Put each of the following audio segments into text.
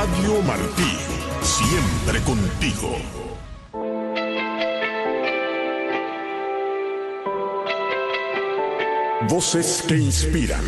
Radio Martí, siempre contigo. Voces que inspiran.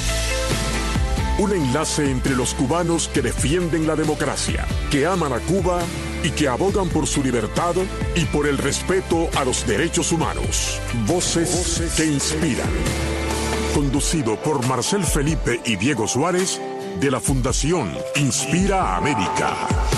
Un enlace entre los cubanos que defienden la democracia, que aman a Cuba y que abogan por su libertad y por el respeto a los derechos humanos. Voces que inspiran. Conducido por Marcel Felipe y Diego Suárez, de la Fundación Inspira América.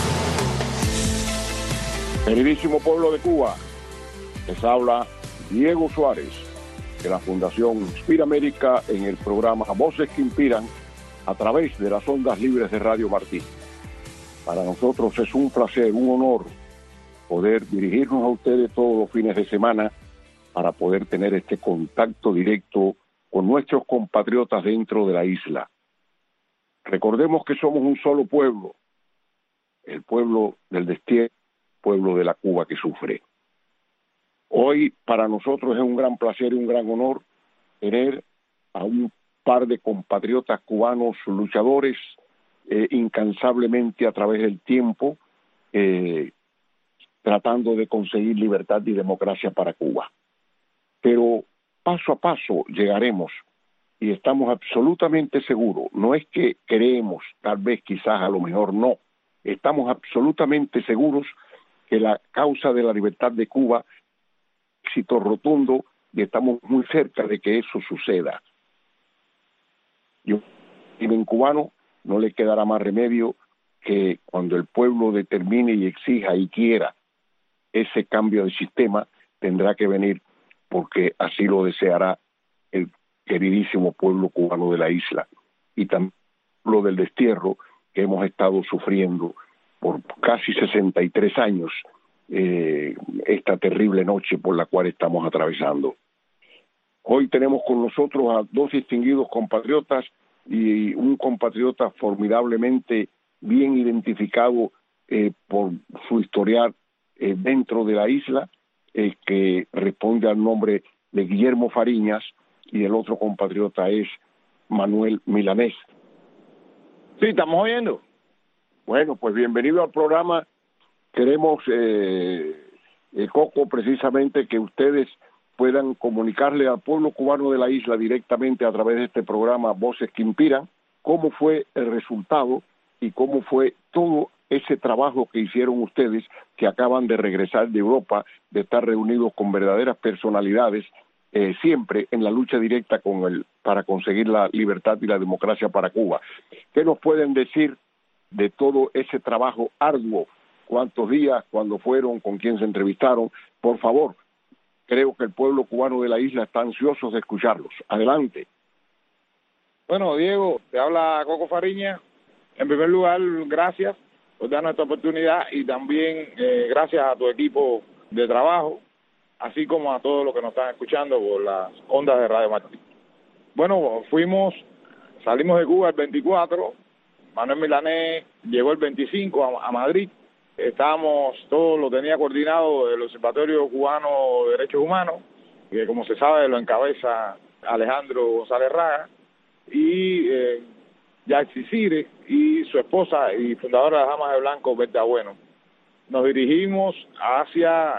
Queridísimo pueblo de Cuba, les habla Diego Suárez, de la Fundación Inspira América, en el programa Voces que Inspiran, a través de las ondas libres de Radio Martí. Para nosotros es un placer, un honor poder dirigirnos a ustedes todos los fines de semana para poder tener este contacto directo con nuestros compatriotas dentro de la isla. Recordemos que somos un solo pueblo, el pueblo del destierro, el pueblo de la Cuba que sufre. Hoy para nosotros es un gran placer y un gran honor tener a un par de compatriotas cubanos luchadores incansablemente a través del tiempo, tratando de conseguir libertad y democracia para Cuba. Pero paso a paso llegaremos y estamos absolutamente seguros, no es que creemos, tal vez quizás a lo mejor no, estamos absolutamente seguros que la causa de la libertad de Cuba es éxito rotundo y estamos muy cerca de que eso suceda. Yo, en cubano, no le quedará más remedio que cuando el pueblo determine y exija y quiera ese cambio de sistema, tendrá que venir porque así lo deseará el queridísimo pueblo cubano de la isla y también lo del destierro que hemos estado sufriendo por casi 63 años, esta terrible noche por la cual estamos atravesando. Hoy tenemos con nosotros a dos distinguidos compatriotas y un compatriota formidablemente bien identificado por su historial dentro de la isla, que responde al nombre de Guillermo Fariñas, y el otro compatriota es Manuel Milanés. Sí, estamos oyendo. Bueno, pues bienvenido al programa. Queremos, Coco, precisamente que ustedes puedan comunicarle al pueblo cubano de la isla directamente a través de este programa Voces que Inspiran, cómo fue el resultado y cómo fue todo ese trabajo que hicieron ustedes, que acaban de regresar de Europa, de estar reunidos con verdaderas personalidades, siempre en la lucha directa para conseguir la libertad y la democracia para Cuba. ¿Qué nos pueden decir de todo ese trabajo arduo? ¿Cuántos días? ¿Cuándo fueron? ¿Con quién se entrevistaron? Por favor, creo que el pueblo cubano de la isla está ansioso de escucharlos. Adelante. Bueno, Diego, te habla Coco Fariñas. En primer lugar, gracias por darnos esta oportunidad y también gracias a tu equipo de trabajo, así como a todos los que nos están escuchando por las ondas de Radio Martí. Bueno, salimos de Cuba el 24, Manuel Milanés llegó el 25 a Madrid. Todo lo tenía coordinado el Observatorio Cubano de Derechos Humanos, que como se sabe lo encabeza Alejandro González Raga, y Yaxi Cire y su esposa y fundadora de las Damas de Blanco, Berta Bueno. Nos dirigimos hacia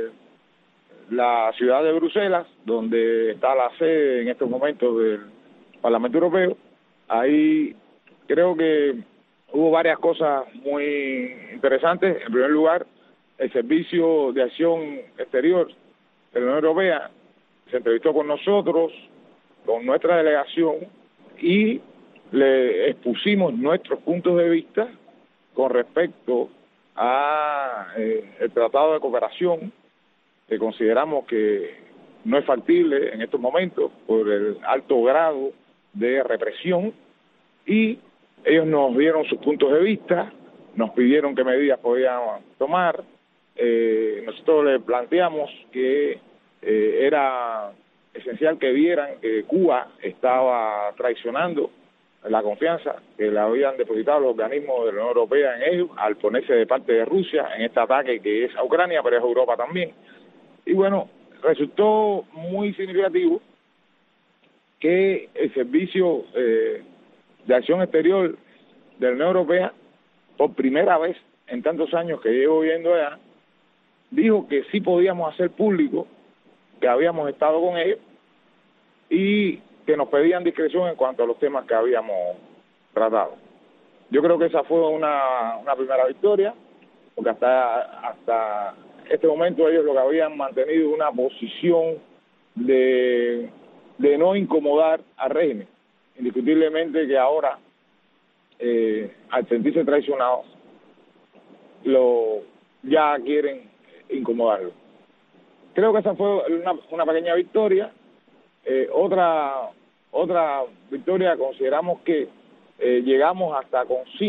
la ciudad de Bruselas, donde está la sede en estos momentos del Parlamento Europeo. Ahí creo que hubo varias cosas muy interesantes. En primer lugar, el Servicio de Acción Exterior de la Unión Europea se entrevistó con nosotros, con nuestra delegación, y le expusimos nuestros puntos de vista con respecto a el Tratado de Cooperación, que consideramos que no es factible en estos momentos por el alto grado de represión, y ellos nos dieron sus puntos de vista, nos pidieron qué medidas podíamos tomar. Nosotros les planteamos que era esencial que vieran que Cuba estaba traicionando la confianza que le habían depositado los organismos de la Unión Europea en ellos al ponerse de parte de Rusia en este ataque que es a Ucrania, pero es a Europa también. Y bueno, resultó muy significativo que el Servicio de Acción Exterior de la Unión Europea por primera vez en tantos años que llevo viviendo allá, dijo que sí podíamos hacer público que habíamos estado con ellos y que nos pedían discreción en cuanto a los temas que habíamos tratado. Yo creo que esa fue una primera victoria, porque hasta este momento ellos lo que habían mantenido una posición de no incomodar al régimen. Indiscutiblemente que ahora, al sentirse traicionados, ya quieren incomodarlo. Creo que esa fue una pequeña victoria. Otra victoria, consideramos que llegamos hasta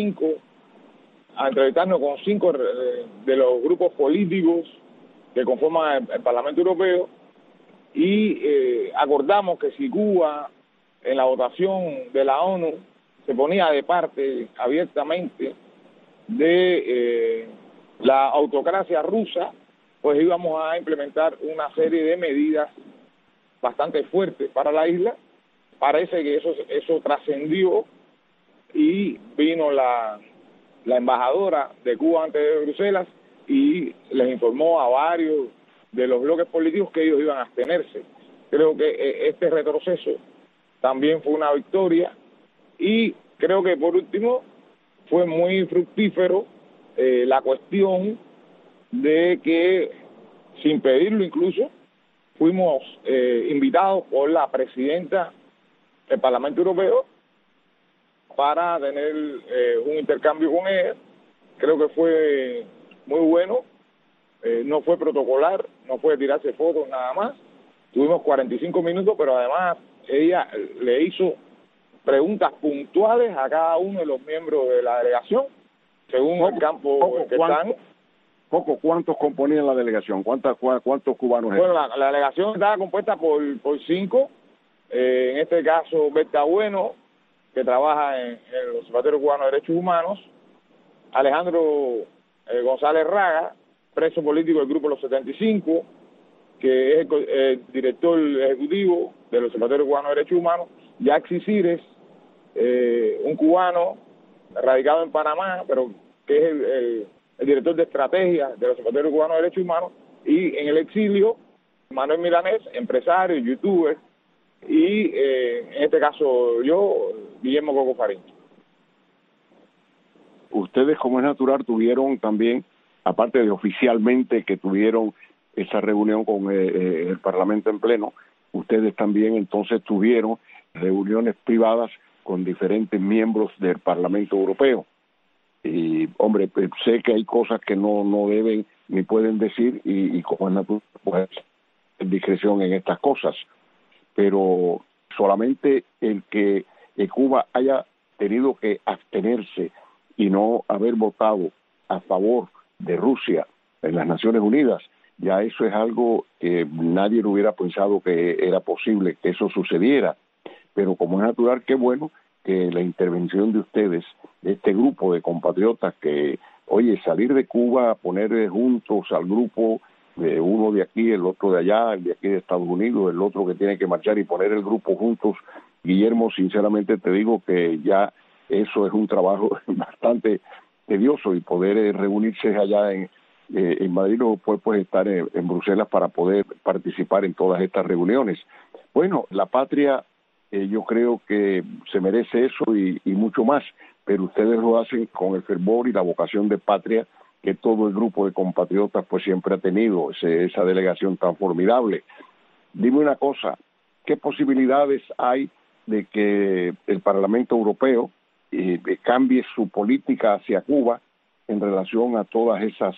a entrevistarnos con 5 de los grupos políticos que conforman el Parlamento Europeo y acordamos que si Cuba en la votación de la ONU se ponía de parte abiertamente de la autocracia rusa, pues íbamos a implementar una serie de medidas bastante fuertes para la isla. Parece que eso trascendió y vino la embajadora de Cuba ante Bruselas y les informó a varios de los bloques políticos que ellos iban a abstenerse. Creo que este retroceso también fue una victoria y creo que por último fue muy fructífero la cuestión de que, sin pedirlo incluso, fuimos invitados por la presidenta del Parlamento Europeo para tener un intercambio con ella. Creo que fue muy bueno, no fue protocolar, no fue tirarse fotos nada más. Tuvimos 45 minutos, pero además ella le hizo preguntas puntuales a cada uno de los miembros de la delegación, según el campo en que están. ¿Cuántos componían la delegación? ¿Cuántos cubanos eran? Bueno, la delegación estaba compuesta por 5, en este caso Berta Bueno, que trabaja en el Observatorio Cubano de Derechos Humanos, Alejandro González Raga, preso político del Grupo Los 75, que es el director ejecutivo del Observatorio Cubano de Derechos Humanos, Yaxi Cires, un cubano radicado en Panamá, pero que es el director de estrategia del Observatorio Cubano de Derechos Humanos, y en el exilio, Manuel Milanés, empresario, youtuber, y en este caso yo, Guillermo Coco Fariña. Ustedes, como es natural, tuvieron también, aparte de oficialmente que tuvieron esa reunión con el Parlamento en pleno, ustedes también entonces tuvieron reuniones privadas con diferentes miembros del Parlamento Europeo. Y, hombre, sé que hay cosas que no deben ni pueden decir y como es natural, pues, discreción en estas cosas. Pero solamente el que Cuba haya tenido que abstenerse y no haber votado a favor de Rusia en las Naciones Unidas, ya eso es algo que nadie lo hubiera pensado que era posible que eso sucediera. Pero como es natural, qué bueno que la intervención de ustedes, de este grupo de compatriotas que, oye, salir de Cuba, poner juntos al grupo, uno de aquí, el otro de allá, el de aquí de Estados Unidos, el otro que tiene que marchar y poner el grupo juntos, Guillermo, sinceramente te digo que ya eso es un trabajo bastante tedioso y poder reunirse allá en Madrid o después pues estar en Bruselas para poder participar en todas estas reuniones. Bueno, la patria yo creo que se merece eso y mucho más, pero ustedes lo hacen con el fervor y la vocación de patria que todo el grupo de compatriotas pues siempre ha tenido, esa delegación tan formidable. Dime una cosa, ¿qué posibilidades hay de que el Parlamento Europeo cambie su política hacia Cuba en relación a todas esas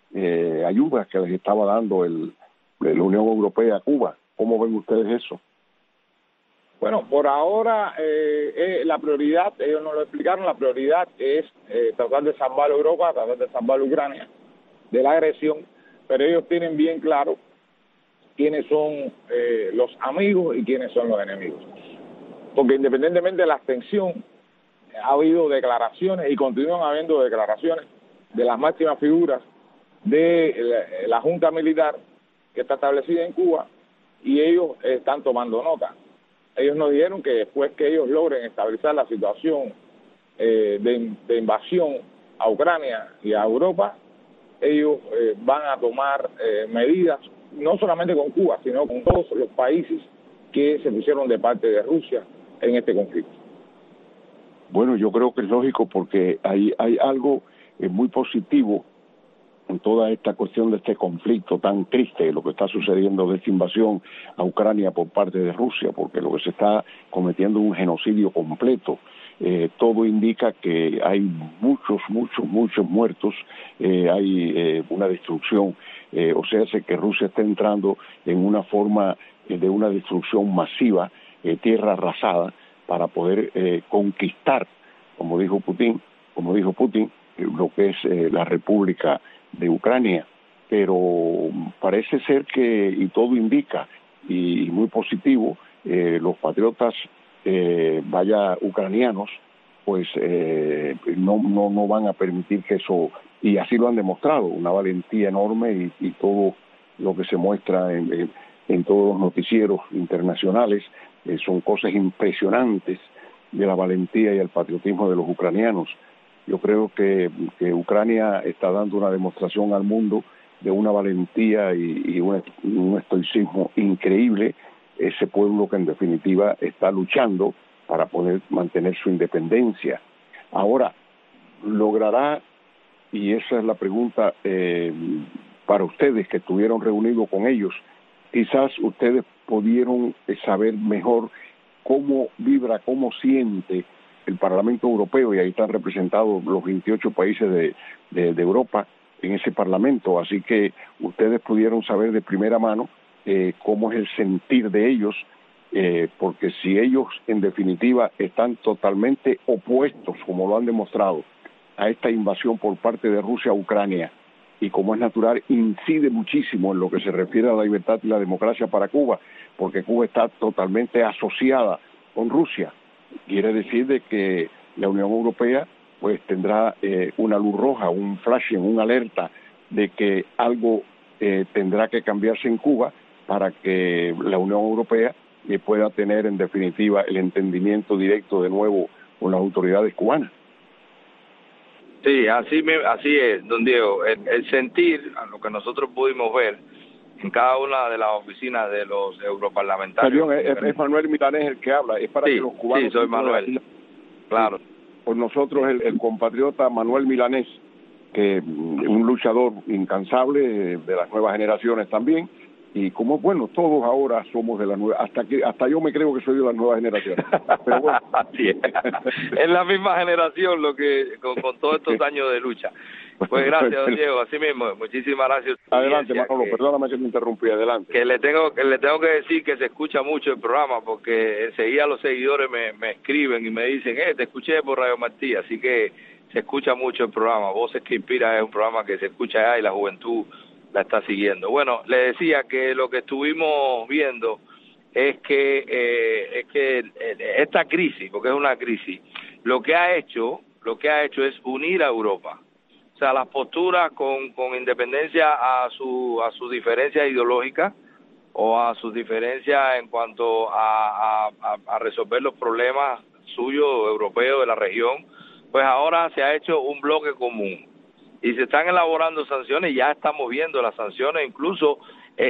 ayudas que les estaba dando la Unión Europea a Cuba? ¿Cómo ven ustedes eso? Bueno, por ahora la prioridad, ellos nos lo explicaron, la prioridad es tratar de salvar a Europa, tratar de salvar a Ucrania de la agresión, pero ellos tienen bien claro quiénes son los amigos y quiénes son los enemigos. Porque independientemente de la abstención, ha habido declaraciones y continúan habiendo declaraciones de las máximas figuras de la Junta Militar que está establecida en Cuba y ellos están tomando nota. Ellos nos dijeron que después que ellos logren estabilizar la situación de invasión a Ucrania y a Europa, ellos van a tomar medidas, no solamente con Cuba, sino con todos los países que se pusieron de parte de Rusia en este conflicto. Bueno, yo creo que es lógico porque hay algo muy positivo en toda esta cuestión de este conflicto tan triste, lo que está sucediendo de esta invasión a Ucrania por parte de Rusia, porque lo que se está cometiendo es un genocidio completo. Todo indica que hay muchos muertos, hay una destrucción, o sea, que Rusia está entrando en una forma de una destrucción masiva, tierra arrasada, para poder conquistar, como dijo Putin, lo que es la República de Ucrania. Pero parece ser que, y todo indica, y muy positivo, los patriotas ucranianos, pues no van a permitir que eso, y así lo han demostrado, una valentía enorme y todo lo que se muestra en todos los noticieros internacionales, son cosas impresionantes de la valentía y el patriotismo de los ucranianos. Yo creo que Ucrania está dando una demostración al mundo de una valentía y un estoicismo increíble, ese pueblo que en definitiva está luchando para poder mantener su independencia. Ahora, ¿logrará, y esa es la pregunta para ustedes que estuvieron reunidos con ellos, quizás ustedes pudieron saber mejor cómo vibra, cómo siente el Parlamento Europeo, y ahí están representados los 28 países de Europa en ese Parlamento, así que ustedes pudieron saber de primera mano cómo es el sentir de ellos, porque si ellos en definitiva están totalmente opuestos, como lo han demostrado, a esta invasión por parte de Rusia a Ucrania, y como es natural, incide muchísimo en lo que se refiere a la libertad y la democracia para Cuba, porque Cuba está totalmente asociada con Rusia. Quiere decir de que la Unión Europea pues tendrá una luz roja, un flashing, una alerta de que algo tendrá que cambiarse en Cuba para que la Unión Europea pueda tener en definitiva el entendimiento directo de nuevo con las autoridades cubanas. Sí, así es, don Diego. El sentir, a lo que nosotros pudimos ver en cada una de las oficinas de los europarlamentarios. Es Manuel Milanés el que habla, es para que los cubanos... Sí, soy Manuel, claro. Por nosotros el compatriota Manuel Milanés, que un luchador incansable de las nuevas generaciones también, y como bueno, todos ahora somos de la nueva, hasta yo me creo que soy de las nuevas generaciones. Pero bueno, así es la misma generación lo que con todos estos años de lucha. Pues gracias, don Diego, así mismo, muchísimas gracias. Adelante, Manolo, perdóname que me interrumpí, adelante. Que le tengo que decir que se escucha mucho el programa, porque enseguida los seguidores me escriben y me dicen, te escuché por Radio Martí, así que se escucha mucho el programa. Voces que Inspira es un programa que se escucha allá y la juventud la está siguiendo. Bueno, le decía que lo que estuvimos viendo es que esta crisis, porque es una crisis, lo que ha hecho es unir a Europa. O sea, las posturas con independencia a sus diferencias ideológicas o a sus diferencias en cuanto a resolver los problemas suyos europeos de la región, pues ahora se ha hecho un bloque común y se están elaborando sanciones. Ya estamos viendo las sanciones, incluso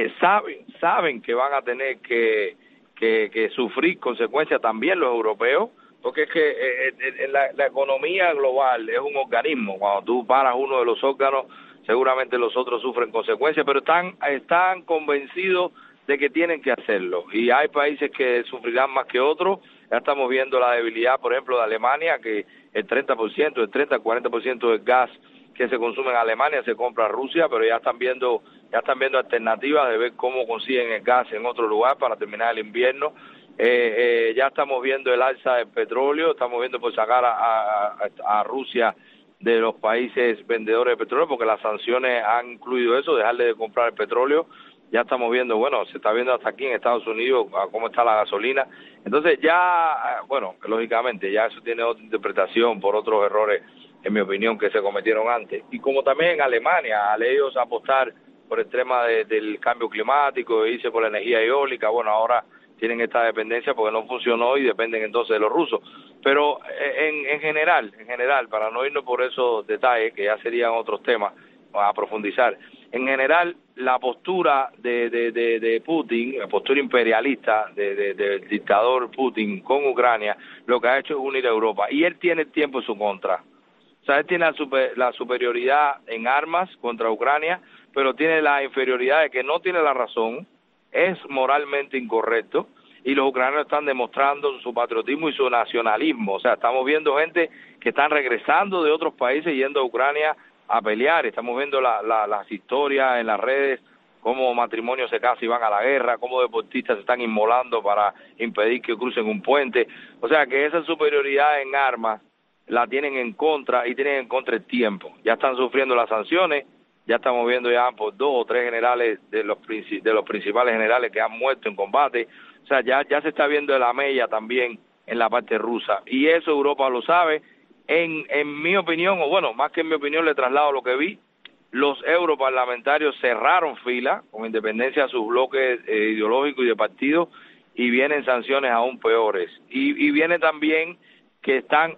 saben que van a tener que sufrir consecuencias también los europeos, porque es que la economía global es un organismo. Cuando tú paras uno de los órganos, seguramente los otros sufren consecuencias, pero están convencidos de que tienen que hacerlo. Y hay países que sufrirán más que otros. Ya estamos viendo la debilidad, por ejemplo, de Alemania, que el 40% del gas que se consume en Alemania se compra a Rusia, pero ya están viendo alternativas de ver cómo consiguen el gas en otro lugar para terminar el invierno. Ya estamos viendo el alza del petróleo, estamos viendo por sacar a Rusia de los países vendedores de petróleo, porque las sanciones han incluido eso, dejarle de comprar el petróleo. Ya estamos viendo, se está viendo hasta aquí en Estados Unidos cómo está la gasolina. Entonces ya, lógicamente ya eso tiene otra interpretación por otros errores, en mi opinión, que se cometieron antes. Y como también en Alemania, al ellos apostar por el tema del cambio climático e irse por la energía eólica, ahora tienen esta dependencia porque no funcionó y dependen entonces de los rusos. Pero en general, para no irnos por esos detalles, que ya serían otros temas a profundizar, en general la postura de Putin, la postura imperialista del dictador Putin con Ucrania, lo que ha hecho es unir a Europa, y él tiene el tiempo en su contra. O sea, él tiene la superioridad en armas contra Ucrania, pero tiene la inferioridad de que no tiene la razón, es moralmente incorrecto, y los ucranianos están demostrando su patriotismo y su nacionalismo. O sea, estamos viendo gente que están regresando de otros países yendo a Ucrania a pelear. Estamos viendo las historias en las redes, cómo matrimonios se casan y van a la guerra, cómo deportistas se están inmolando para impedir que crucen un puente. O sea, que esa superioridad en armas la tienen en contra, y tienen en contra el tiempo. Ya están sufriendo las sanciones, ya estamos viendo ya por 2 o 3 generales de los principales generales que han muerto en combate. O sea, ya se está viendo la mella también en la parte rusa, y eso Europa lo sabe. En mi opinión, o bueno, más que en mi opinión, le traslado lo que vi. Los europarlamentarios cerraron fila, con independencia de sus bloques ideológicos y de partidos, y vienen sanciones aún peores. Y viene también que están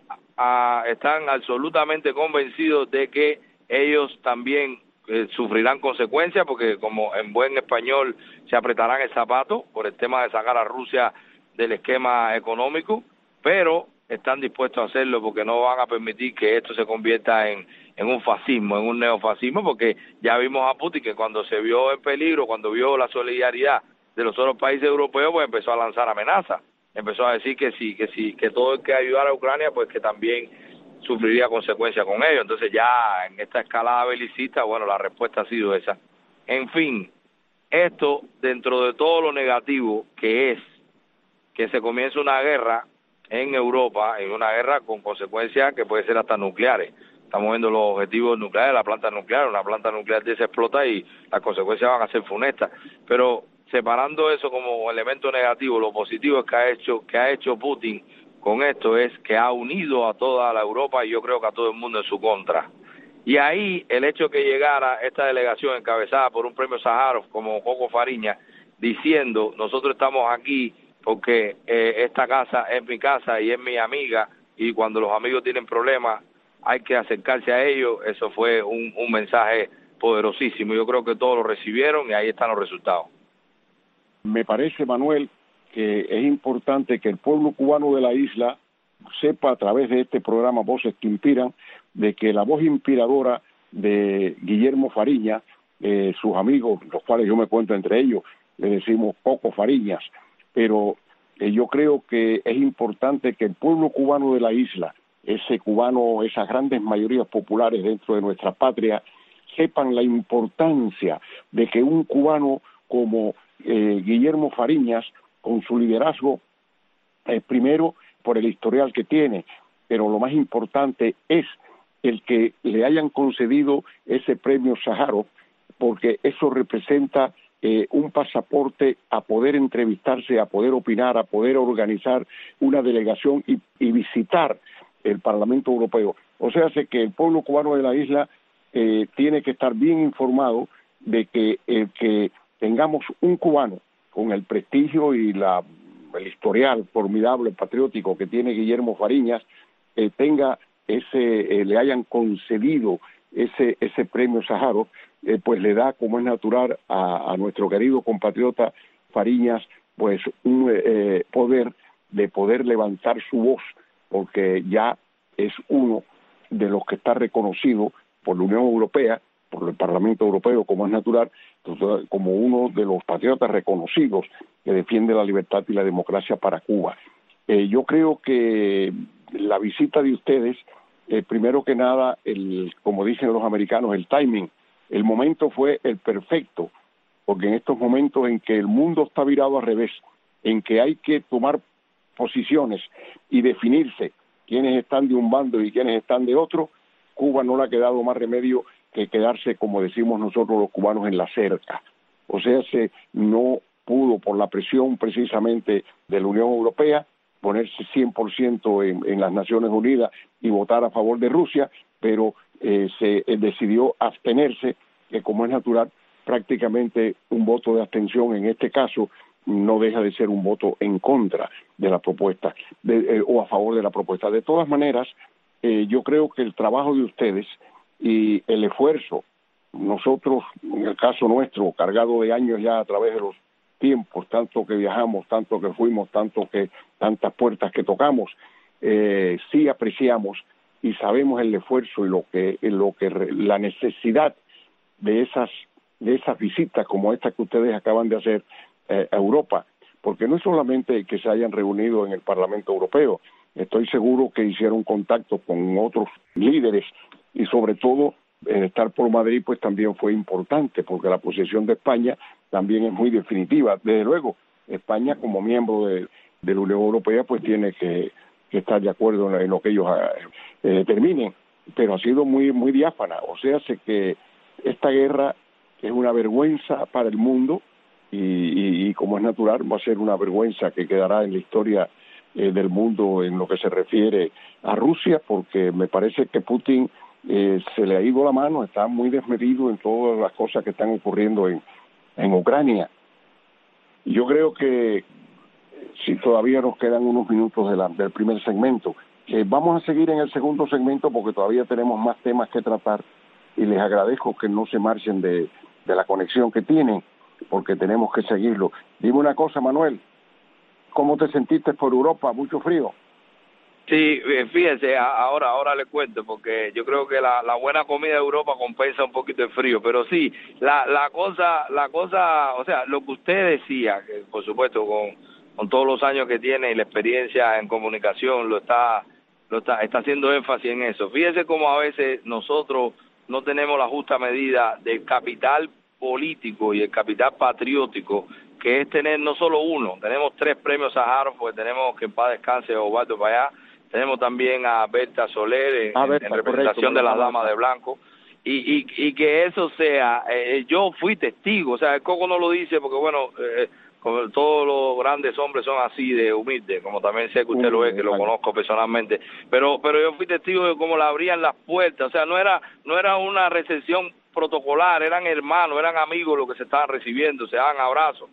absolutamente convencidos de que ellos también sufrirán consecuencias, porque como en buen español se apretarán el zapato por el tema de sacar a Rusia del esquema económico, pero están dispuestos a hacerlo porque no van a permitir que esto se convierta en un fascismo, en un neofascismo, porque ya vimos a Putin que cuando se vio en peligro, cuando vio la solidaridad de los otros países europeos, pues empezó a lanzar amenazas, empezó a decir que todo el que ayudara a Ucrania, pues que también sufriría consecuencias con ello. Entonces ya en esta escalada belicista, bueno, la respuesta ha sido esa. En fin, esto dentro de todo lo negativo que es que se comience una guerra en Europa, en una guerra con consecuencias que pueden ser hasta nucleares. Estamos viendo los objetivos nucleares, la planta nuclear, una planta nuclear se explota y las consecuencias van a ser funestas. Pero separando eso como elemento negativo, lo positivo es que ha hecho Putin con esto es que ha unido a toda la Europa, y yo creo que a todo el mundo en su contra. Y ahí el hecho que llegara esta delegación encabezada por un premio Sájarov como Coco Fariña, diciendo, nosotros estamos aquí porque esta casa es mi casa y es mi amiga, y cuando los amigos tienen problemas hay que acercarse a ellos, eso fue un mensaje poderosísimo. Yo creo que todos lo recibieron y ahí están los resultados. Me parece, Manuel, que es importante que el pueblo cubano de la isla sepa a través de este programa Voces que Inspiran, de que la voz inspiradora de Guillermo Fariñas, sus amigos, los cuales yo me cuento entre ellos, le decimos Coco Fariñas, pero yo creo que es importante que el pueblo cubano de la isla, ese cubano, esas grandes mayorías populares dentro de nuestra patria, sepan la importancia de que un cubano como Guillermo Fariñas, con su liderazgo, primero por el historial que tiene, pero lo más importante es el que le hayan concedido ese premio Sájarov, porque eso representa un pasaporte a poder entrevistarse, a poder opinar, a poder organizar una delegación y visitar el Parlamento Europeo. O sea, sé que el pueblo cubano de la isla tiene que estar bien informado de que tengamos un cubano con el prestigio y el historial formidable, patriótico que tiene Guillermo Fariñas, le hayan concedido ese premio Sájarov, pues le da, como es natural, a nuestro querido compatriota Fariñas, pues un poder de poder levantar su voz, porque ya es uno de los que está reconocido por la Unión Europea, por el Parlamento Europeo, como es natural, como uno de los patriotas reconocidos que defiende la libertad y la democracia para Cuba. Yo creo que la visita de ustedes, primero que nada, como dicen los americanos, el timing, el momento fue el perfecto, porque en estos momentos en que el mundo está virado al revés, en que hay que tomar posiciones y definirse quiénes están de un bando y quiénes están de otro, Cuba no le ha quedado más remedio que quedarse, como decimos nosotros los cubanos, en la cerca. O sea, no pudo, por la presión precisamente de la Unión Europea, ponerse 100% en las Naciones Unidas y votar a favor de Rusia, pero se decidió abstenerse, que como es natural, prácticamente un voto de abstención en este caso no deja de ser un voto en contra de la propuesta o a favor de la propuesta. De todas maneras, yo creo que el trabajo de ustedes y el esfuerzo, nosotros, en el caso nuestro, cargado de años ya a través de los tiempos, tanto que viajamos, tanto que fuimos, tantas puertas que tocamos, sí apreciamos y sabemos el esfuerzo y la necesidad de esas visitas como esta que ustedes acaban de hacer a Europa, porque no es solamente que se hayan reunido en el Parlamento Europeo, estoy seguro que hicieron contacto con otros líderes y sobre todo estar por Madrid pues también fue importante, porque la posición de España también es muy definitiva. Desde luego, España como miembro de la Unión Europea pues tiene que estar de acuerdo en lo que ellos determinen, pero ha sido muy diáfana, o sea, sé que esta guerra es una vergüenza para el mundo y como es natural va a ser una vergüenza que quedará en la historia del mundo en lo que se refiere a Rusia, porque me parece que Putin se le ha ido la mano, está muy desmedido en todas las cosas que están ocurriendo en Ucrania. Yo creo que si todavía nos quedan unos minutos del primer segmento, vamos a seguir en el segundo segmento porque todavía tenemos más temas que tratar y les agradezco que no se marchen de la conexión que tienen porque tenemos que seguirlo. Dime una cosa, Manuel, ¿cómo te sentiste por Europa? ¿Mucho frío? Sí, fíjense, ahora le cuento, porque yo creo que la buena comida de Europa compensa un poquito el frío, pero sí, la cosa, o sea, lo que usted decía, que por supuesto con todos los años que tiene y la experiencia en comunicación está haciendo énfasis en eso. Fíjese cómo a veces nosotros no tenemos la justa medida del capital político y el capital patriótico, que es tener no solo uno, tenemos 3 premios Sájarov, porque tenemos que en paz descanse Osvaldo Payá, tenemos también a Berta Soler en representación de las damas de blanco, y que eso sea, yo fui testigo, o sea, el Coco no lo dice porque bueno, como todos los grandes hombres son así de humildes, como también sé que usted lo es, que lo conozco personalmente, pero yo fui testigo de cómo le abrían las puertas, o sea, no era una recepción protocolar, eran hermanos, eran amigos los que se estaban recibiendo, se daban abrazos,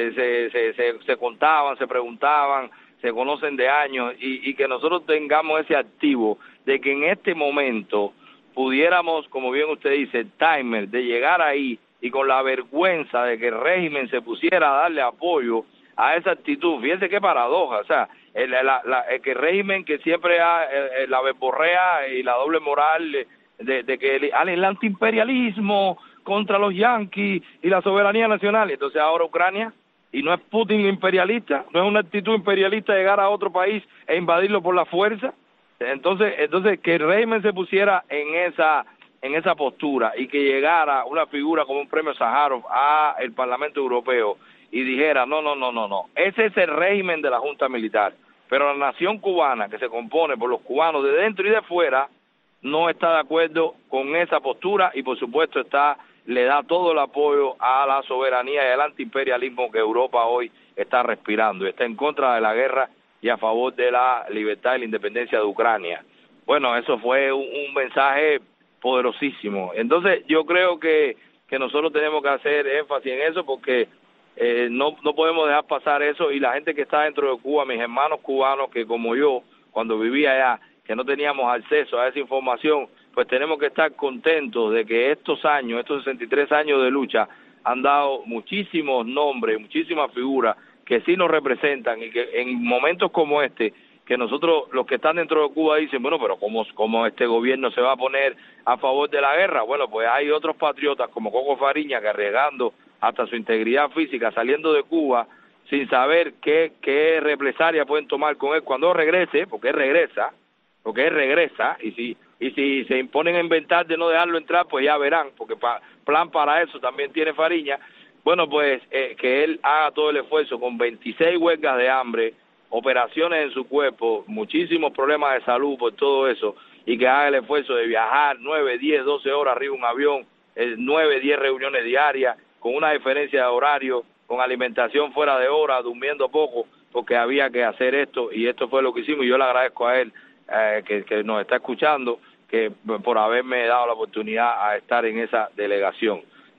se contaban, se preguntaban, se conocen de años, y que nosotros tengamos ese activo de que en este momento pudiéramos, como bien usted dice, el timer de llegar ahí y con la vergüenza de que el régimen se pusiera a darle apoyo a esa actitud. Fíjense qué paradoja, o sea, que el régimen que siempre la verborrea y la doble moral de que el antiimperialismo contra los yanquis y la soberanía nacional, entonces ahora Ucrania, y no es Putin imperialista, no es una actitud imperialista llegar a otro país e invadirlo por la fuerza. Entonces que el régimen se pusiera en esa postura y que llegara una figura como un premio Sájarov a el Parlamento Europeo y dijera no, ese es el régimen de la Junta Militar, pero la nación cubana, que se compone por los cubanos de dentro y de fuera, no está de acuerdo con esa postura y por supuesto le da todo el apoyo a la soberanía y al antiimperialismo que Europa hoy está respirando, y está en contra de la guerra y a favor de la libertad y la independencia de Ucrania. Bueno, eso fue un mensaje poderosísimo. Entonces yo creo que nosotros tenemos que hacer énfasis en eso porque no podemos dejar pasar eso, y la gente que está dentro de Cuba, mis hermanos cubanos que como yo, cuando vivía allá, que no teníamos acceso a esa información, pues tenemos que estar contentos de que estos 63 años de lucha han dado muchísimos nombres, muchísimas figuras que sí nos representan, y que en momentos como este, que nosotros, los que están dentro de Cuba, dicen, bueno, pero ¿cómo este gobierno se va a poner a favor de la guerra? Bueno, pues hay otros patriotas como Coco Fariña que, arriesgando hasta su integridad física, saliendo de Cuba, sin saber qué represalia pueden tomar con él cuando regrese, porque él regresa, y si se imponen a inventar de no dejarlo entrar, pues ya verán, porque plan para eso también tiene Fariña. Bueno, pues que él haga todo el esfuerzo con 26 huelgas de hambre, operaciones en su cuerpo, muchísimos problemas de salud por todo eso, y que haga el esfuerzo de viajar 9, 10, 12 horas arriba de un avión, 9, 10 reuniones diarias, con una diferencia de horario, con alimentación fuera de hora, durmiendo poco, porque había que hacer esto, y esto fue lo que hicimos, y yo le agradezco a él que nos está escuchando, que por haberme dado la oportunidad a estar en esa delegación.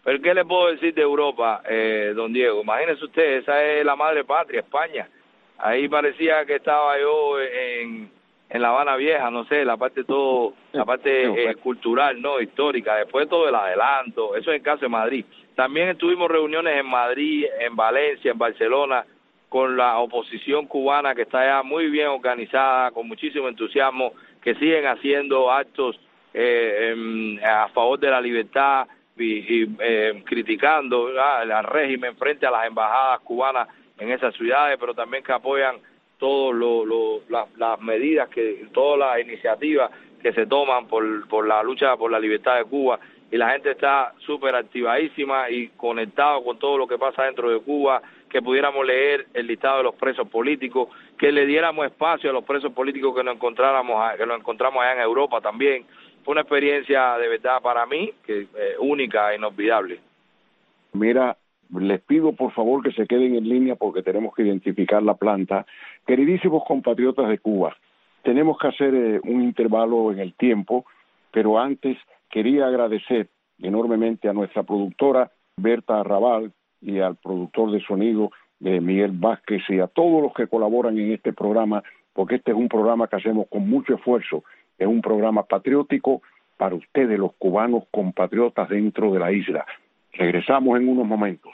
Pero ¿qué le puedo decir de Europa, don Diego? Imagínese usted, esa es la madre patria, España. Ahí parecía que estaba yo en La Habana Vieja, no sé, la parte cultural, no, histórica. Después todo el adelanto, eso es en caso de Madrid. También tuvimos reuniones en Madrid, en Valencia, en Barcelona, con la oposición cubana que está ya muy bien organizada, con muchísimo entusiasmo, que siguen haciendo actos a favor de la libertad y criticando al régimen frente a las embajadas cubanas en esas ciudades, pero también que apoyan todas las medidas, todas las iniciativas que se toman por la lucha por la libertad de Cuba, y la gente está súper activadísima y conectado con todo lo que pasa dentro de Cuba, que pudiéramos leer el listado de los presos políticos, que le diéramos espacio a los presos políticos que nos encontramos allá en Europa también. Fue una experiencia de verdad para mí que única e inolvidable. Mira, les pido por favor que se queden en línea porque tenemos que identificar la planta. Queridísimos compatriotas de Cuba, tenemos que hacer un intervalo en el tiempo, pero antes quería agradecer enormemente a nuestra productora Berta Arrabal y al productor de sonido Miguel Vázquez y a todos los que colaboran en este programa, porque este es un programa que hacemos con mucho esfuerzo, es un programa patriótico para ustedes, los cubanos compatriotas dentro de la isla. Regresamos en unos momentos.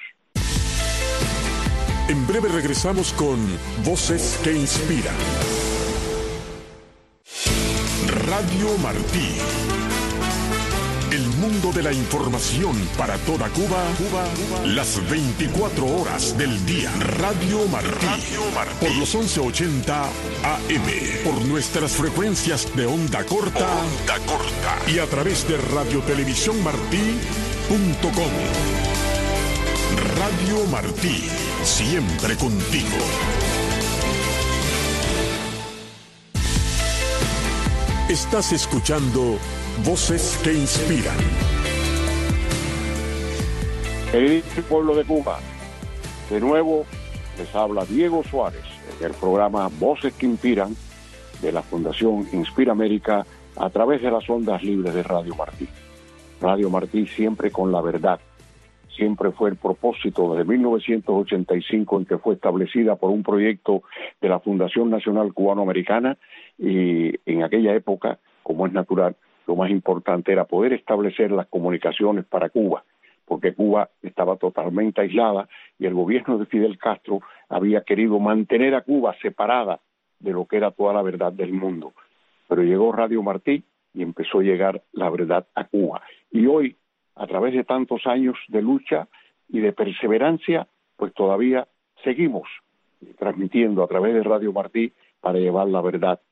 En breve regresamos con Voces que Inspiran. Radio Martí. El mundo de la información para toda Cuba, las 24 horas del día. Radio Martí. Por los 1180 AM. Por nuestras frecuencias de onda corta. Y a través de radiotelevisiónmartí.com. Radio Martí. Siempre contigo. Estás escuchando Voces que Inspiran. Querido pueblo de Cuba, de nuevo les habla Diego Suárez en el programa Voces que Inspiran de la Fundación Inspira América a través de las ondas libres de Radio Martí. Radio Martí siempre con la verdad. Siempre fue el propósito desde 1985 en que fue establecida por un proyecto de la Fundación Nacional Cubano-Americana, y en aquella época, como es natural, lo más importante era poder establecer las comunicaciones para Cuba, porque Cuba estaba totalmente aislada y el gobierno de Fidel Castro había querido mantener a Cuba separada de lo que era toda la verdad del mundo. Pero llegó Radio Martí y empezó a llegar la verdad a Cuba. Y hoy, a través de tantos años de lucha y de perseverancia, pues todavía seguimos transmitiendo a través de Radio Martí para llevar la verdad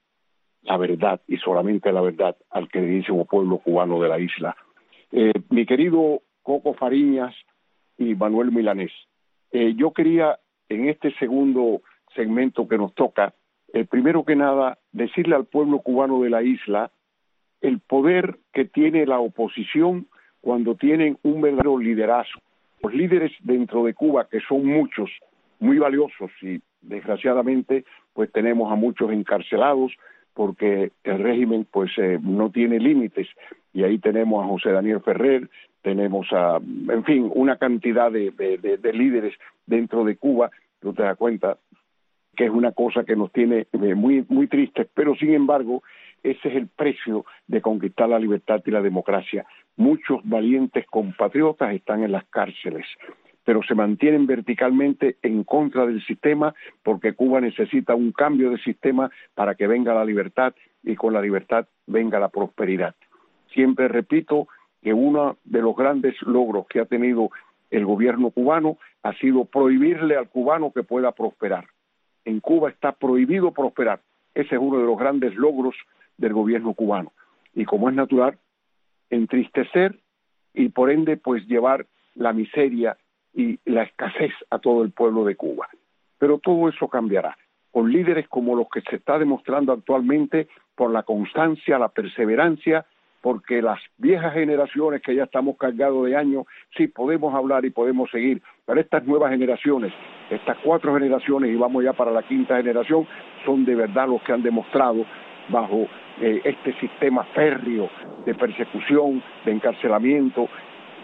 y solamente la verdad al queridísimo pueblo cubano de la isla. Mi querido Coco Fariñas y Manuel Milanés, yo quería en este segundo segmento que nos toca, primero que nada, decirle al pueblo cubano de la isla el poder que tiene la oposición cuando tienen un verdadero liderazgo. Los líderes dentro de Cuba, que son muchos, muy valiosos, y desgraciadamente pues tenemos a muchos encarcelados porque el régimen pues no tiene límites, y ahí tenemos a José Daniel Ferrer, tenemos en fin, una cantidad de líderes dentro de Cuba. Tú te das cuenta que es una cosa que nos tiene muy, muy tristes, pero sin embargo ese es el precio de conquistar la libertad y la democracia. Muchos valientes compatriotas están en las cárceles, pero se mantienen verticalmente en contra del sistema, porque Cuba necesita un cambio de sistema para que venga la libertad, y con la libertad venga la prosperidad. Siempre repito que uno de los grandes logros que ha tenido el gobierno cubano ha sido prohibirle al cubano que pueda prosperar. En Cuba está prohibido prosperar. Ese es uno de los grandes logros del gobierno cubano. Y como es natural, entristecer y por ende pues llevar la miseria y la escasez a todo el pueblo de Cuba. Pero todo eso cambiará con líderes como los que se está demostrando actualmente, por la constancia, la perseverancia, porque las viejas generaciones que ya estamos cargados de años, sí podemos hablar y podemos seguir, pero estas nuevas generaciones, estas 4 generaciones y vamos ya para la 5ª generación, son de verdad los que han demostrado bajo este sistema férreo de persecución, de encarcelamiento,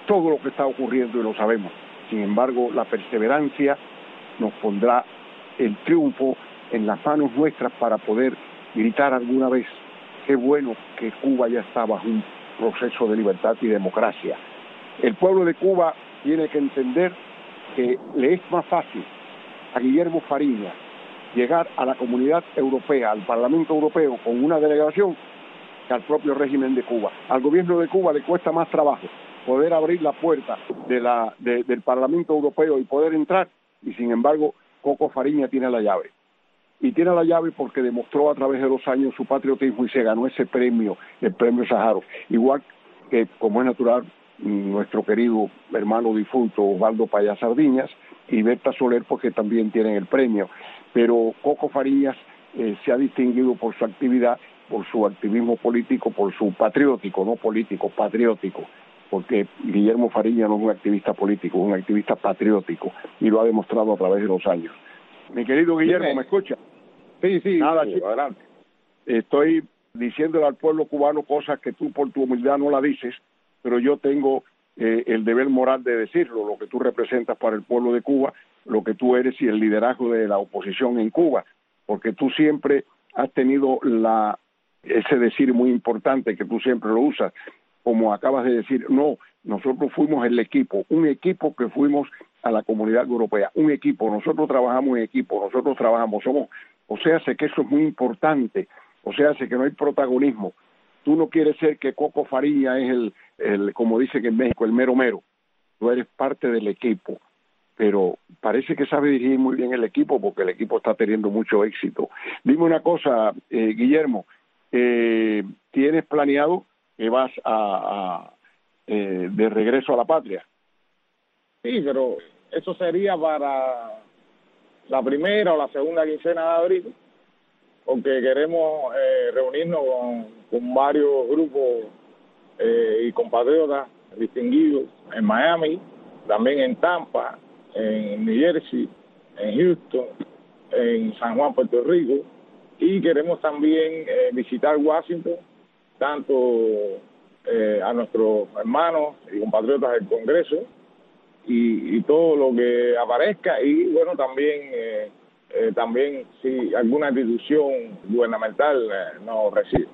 todo lo que está ocurriendo y lo sabemos. Sin embargo, la perseverancia nos pondrá el triunfo en las manos nuestras para poder gritar alguna vez: qué bueno que Cuba ya está bajo un proceso de libertad y democracia. El pueblo de Cuba tiene que entender que le es más fácil a Guillermo Fariñas llegar a la Comunidad Europea, al Parlamento Europeo, con una delegación, que al propio régimen de Cuba. Al gobierno de Cuba le cuesta más trabajo poder abrir la puerta del Parlamento Europeo y poder entrar, y sin embargo Coco Fariñas tiene la llave. Y tiene la llave porque demostró a través de los años su patriotismo y se ganó ese premio, el premio Sájarov. Igual que, como es natural, nuestro querido hermano difunto Osvaldo Payá Sardiñas y Berta Soler, porque también tienen el premio. Pero Coco Fariñas se ha distinguido por su actividad, por su activismo político, por su patriótico, no político, patriótico, porque Guillermo Fariñas no es un activista político, es un activista patriótico, y lo ha demostrado a través de los años. Mi querido Guillermo, ¿me escucha? Sí, nada, chico, adelante. Estoy diciéndole al pueblo cubano cosas que tú por tu humildad no la dices, pero yo tengo el deber moral de decirlo, lo que tú representas para el pueblo de Cuba, lo que tú eres y el liderazgo de la oposición en Cuba, porque tú siempre has tenido ese decir muy importante que tú siempre lo usas, como acabas de decir: no, nosotros fuimos el equipo, un equipo que fuimos a la Comunidad Europea, un equipo, nosotros trabajamos en equipo, nosotros trabajamos, o sea, sé que eso es muy importante, o sea, sé que no hay protagonismo. Tú no quieres ser que Coco Fariñas es como dice que en México, el mero mero. Tú eres parte del equipo, pero parece que sabe dirigir muy bien el equipo porque el equipo está teniendo mucho éxito. Dime una cosa, Guillermo, ¿tienes planeado que vas de regreso a la patria? Sí, pero eso sería para la primera o la segunda quincena de abril, porque queremos reunirnos con varios grupos y compatriotas distinguidos en Miami, también en Tampa, en New Jersey, en Houston, en San Juan, Puerto Rico, y queremos también visitar Washington, tanto a nuestros hermanos y compatriotas del Congreso y todo lo que aparezca, y bueno, también si alguna institución gubernamental nos recibe.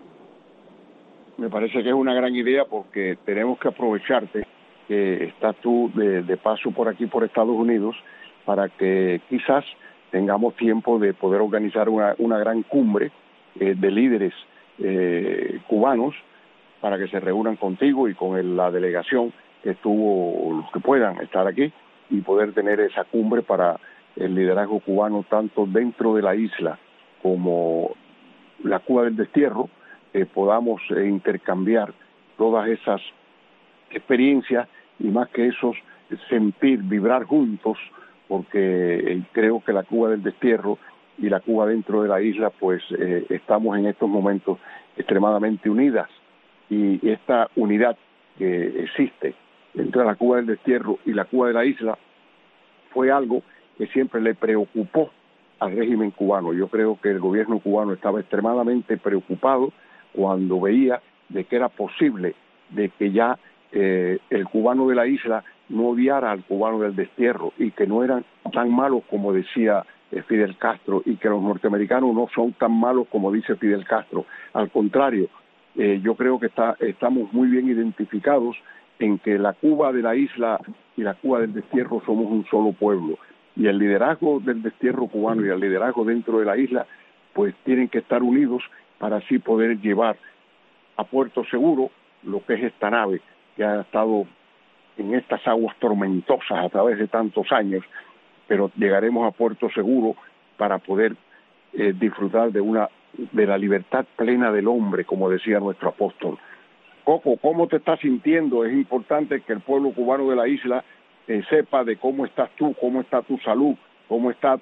Me parece que es una gran idea porque tenemos que aprovecharte que estás tú de paso por aquí, por Estados Unidos, para que quizás tengamos tiempo de poder organizar una gran cumbre de líderes cubanos para que se reúnan contigo y con la delegación que estuvo, los que puedan estar aquí, y poder tener esa cumbre para el liderazgo cubano tanto dentro de la isla como la Cuba del destierro, podamos intercambiar todas esas experiencias y más que eso, sentir, vibrar juntos, porque creo que la Cuba del destierro y la Cuba dentro de la isla, pues estamos en estos momentos extremadamente unidas, y esta unidad que existe entre la Cuba del destierro y la Cuba de la isla fue algo que siempre le preocupó al régimen cubano. Yo creo que el gobierno cubano estaba extremadamente preocupado cuando veía de que era posible de que ya el cubano de la isla no odiara al cubano del destierro y que no eran tan malos como decía Fidel Castro, y que los norteamericanos no son tan malos como dice Fidel Castro. Al contrario, yo creo que estamos muy bien identificados en que la Cuba de la isla y la Cuba del destierro somos un solo pueblo, y el liderazgo del destierro cubano y el liderazgo dentro de la isla pues tienen que estar unidos para así poder llevar a puerto seguro lo que es esta nave que ha estado en estas aguas tormentosas a través de tantos años, pero llegaremos a puerto seguro para poder disfrutar de la libertad plena del hombre, como decía nuestro apóstol. Coco, ¿cómo te estás sintiendo? Es importante que el pueblo cubano de la isla sepa de cómo estás tú, cómo está tu salud, cómo está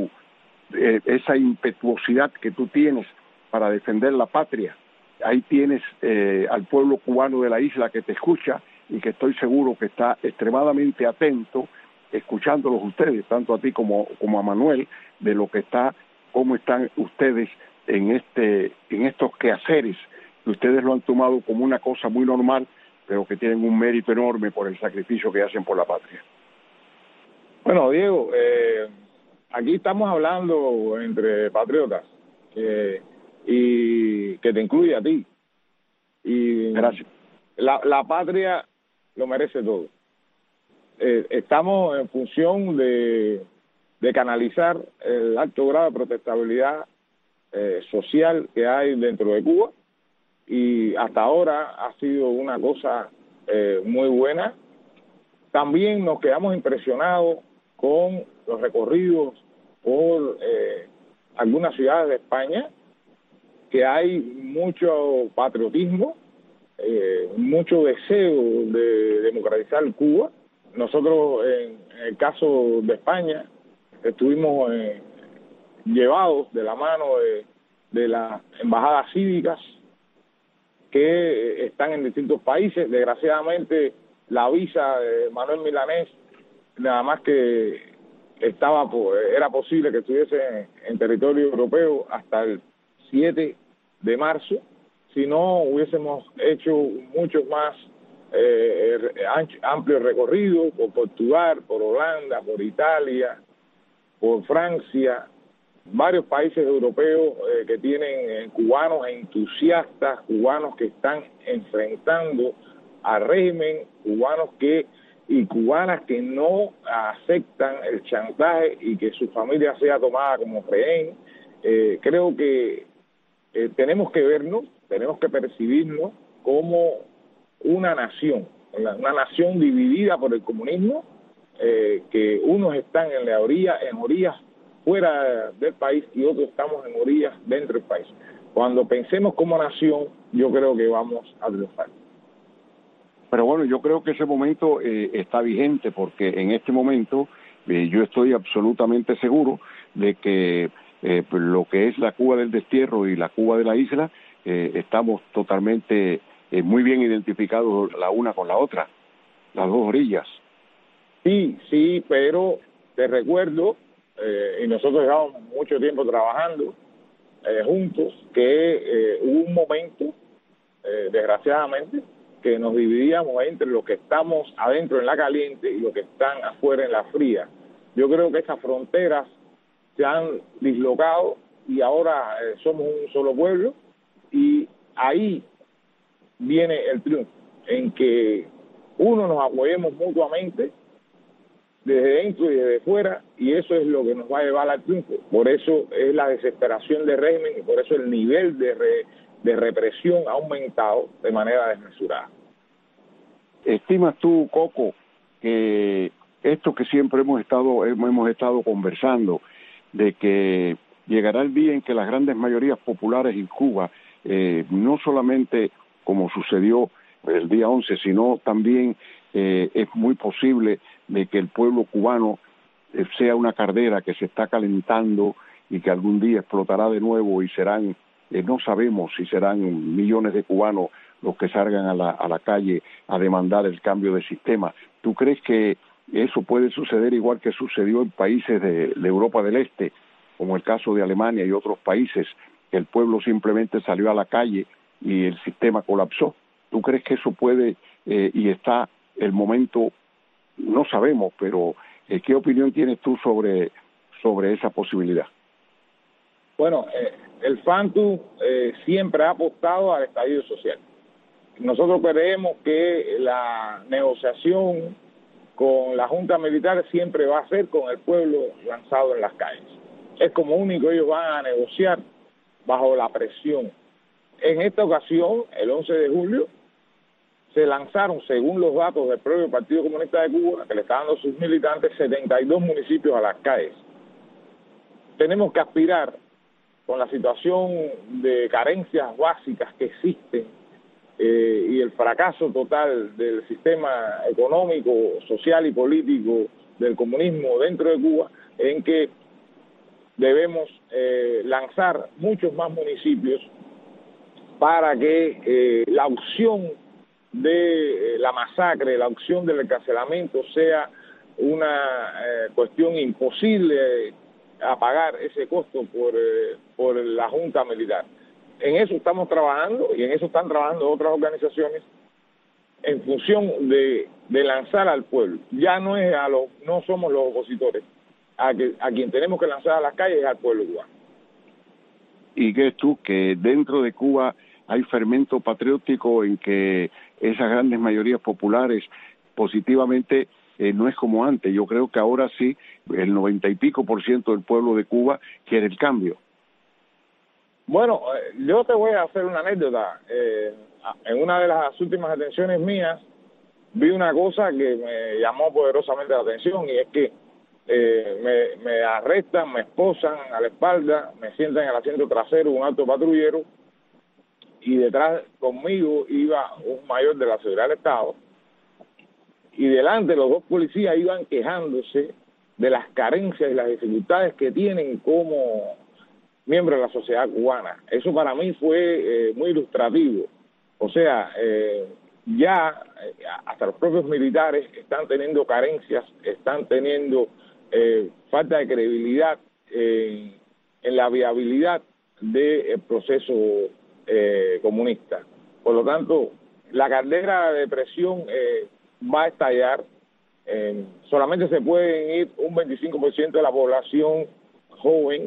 esa impetuosidad que tú tienes para defender la patria. Ahí tienes al pueblo cubano de la isla que te escucha y que estoy seguro que está extremadamente atento, escuchándolos ustedes, tanto a ti como a Manuel, de lo que cómo están ustedes en estos quehaceres, que ustedes lo han tomado como una cosa muy normal, pero que tienen un mérito enorme por el sacrificio que hacen por la patria. Bueno, Diego, aquí estamos hablando entre patriotas y que te incluye a ti. Y gracias. La patria lo merece todo. Estamos en función de canalizar el alto grado de protestabilidad social que hay dentro de Cuba, y hasta ahora ha sido una cosa muy buena. También nos quedamos impresionados con los recorridos por algunas ciudades de España, que hay mucho patriotismo, mucho deseo de democratizar Cuba. Nosotros, en el caso de España, estuvimos llevados de la mano de las embajadas cívicas que están en distintos países. Desgraciadamente, la visa de Manuel Milanés, nada más que era posible que estuviese en territorio europeo hasta el 7 de marzo, si no hubiésemos hecho muchos más amplios recorridos por Portugal, por Holanda, por Italia, por Francia, varios países europeos que tienen cubanos entusiastas, cubanos que están enfrentando al régimen, y cubanas que no aceptan el chantaje y que su familia sea tomada como rehén. Creo que tenemos que vernos, tenemos que percibirnos como una nación dividida por el comunismo, que unos están en orillas fuera del país y otros estamos en orillas dentro del país. Cuando pensemos como nación, yo creo que vamos a triunfar. Pero bueno, yo creo que ese momento está vigente, porque en este momento yo estoy absolutamente seguro de que lo que es la Cuba del destierro y la Cuba de la isla, estamos totalmente muy bien identificados la una con la otra, las dos orillas. Sí, pero te recuerdo, y nosotros llevamos mucho tiempo trabajando juntos, que hubo un momento, desgraciadamente, que nos dividíamos entre los que estamos adentro en la caliente y los que están afuera en la fría. Yo creo que esas fronteras se han dislocado y ahora somos un solo pueblo, y ahí viene el triunfo, en que nos apoyemos mutuamente desde dentro y desde fuera, y eso es lo que nos va a llevar al triunfo. Por eso es la desesperación del régimen y por eso el nivel de represión ha aumentado de manera desmesurada. ¿Estimas tú, Coco, que esto que siempre hemos estado conversando, de que llegará el día en que las grandes mayorías populares en Cuba, no solamente como sucedió el día 11, sino también es muy posible de que el pueblo cubano sea una caldera que se está calentando y que algún día explotará de nuevo y serán, no sabemos si serán millones de cubanos los que salgan a la calle a demandar el cambio de sistema? ¿Tú crees que eso puede suceder igual que sucedió en países de Europa del Este, como el caso de Alemania y otros países, que el pueblo simplemente salió a la calle y el sistema colapsó? ¿Tú crees que eso puede y está el momento? No sabemos, pero ¿qué opinión tienes tú sobre esa posibilidad? Bueno, el FANTU siempre ha apostado al estallido social. Nosotros creemos que la negociación con la Junta Militar siempre va a ser con el pueblo lanzado en las calles. Es como único ellos van a negociar bajo la presión. En esta ocasión, el 11 de julio, se lanzaron, según los datos del propio Partido Comunista de Cuba, que le está dando a sus militantes, 72 municipios a las calles. Tenemos que aspirar, con la situación de carencias básicas que existen y el fracaso total del sistema económico, social y político del comunismo dentro de Cuba, en que debemos lanzar muchos más municipios para que la opción de la masacre, la opción del encarcelamiento sea una cuestión imposible a pagar ese costo por la Junta Militar. En eso estamos trabajando y en eso están trabajando otras organizaciones en función de lanzar al pueblo. Ya no es no somos los opositores. A quien tenemos que lanzar a las calles es al pueblo cubano. ¿Y crees tú que dentro de Cuba hay fermento patriótico en que esas grandes mayorías populares positivamente no es como antes? Yo creo que ahora sí, el 90 y pico % del pueblo de Cuba quiere el cambio. Bueno, yo te voy a hacer una anécdota. En una de las últimas detenciones mías vi una cosa que me llamó poderosamente la atención, y es que me arrestan, me esposan a la espalda, me sientan en el asiento trasero un alto patrullero, y detrás conmigo iba un mayor de la Seguridad del Estado, y delante los dos policías iban quejándose de las carencias y las dificultades que tienen como miembros de la sociedad cubana. Eso para mí fue muy ilustrativo. O sea, ya hasta los propios militares están teniendo carencias, están teniendo falta de credibilidad en la viabilidad del proceso comunista. Por lo tanto, la caldera de presión va a estallar. Solamente se pueden ir un 25% de la población joven,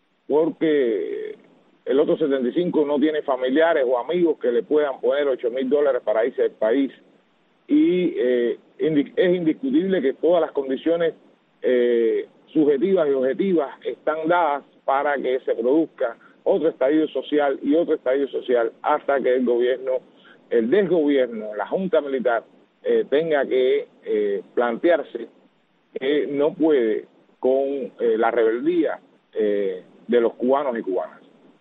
porque el otro 75% no tiene familiares o amigos que le puedan poner $8,000 para irse del país. Y es indiscutible que todas las condiciones subjetivas y objetivas están dadas para que se produzca otro estallido social y otro estallido social, hasta que el desgobierno, la Junta Militar, tenga que plantearse que no puede con la rebeldía de los cubanos y cubanas.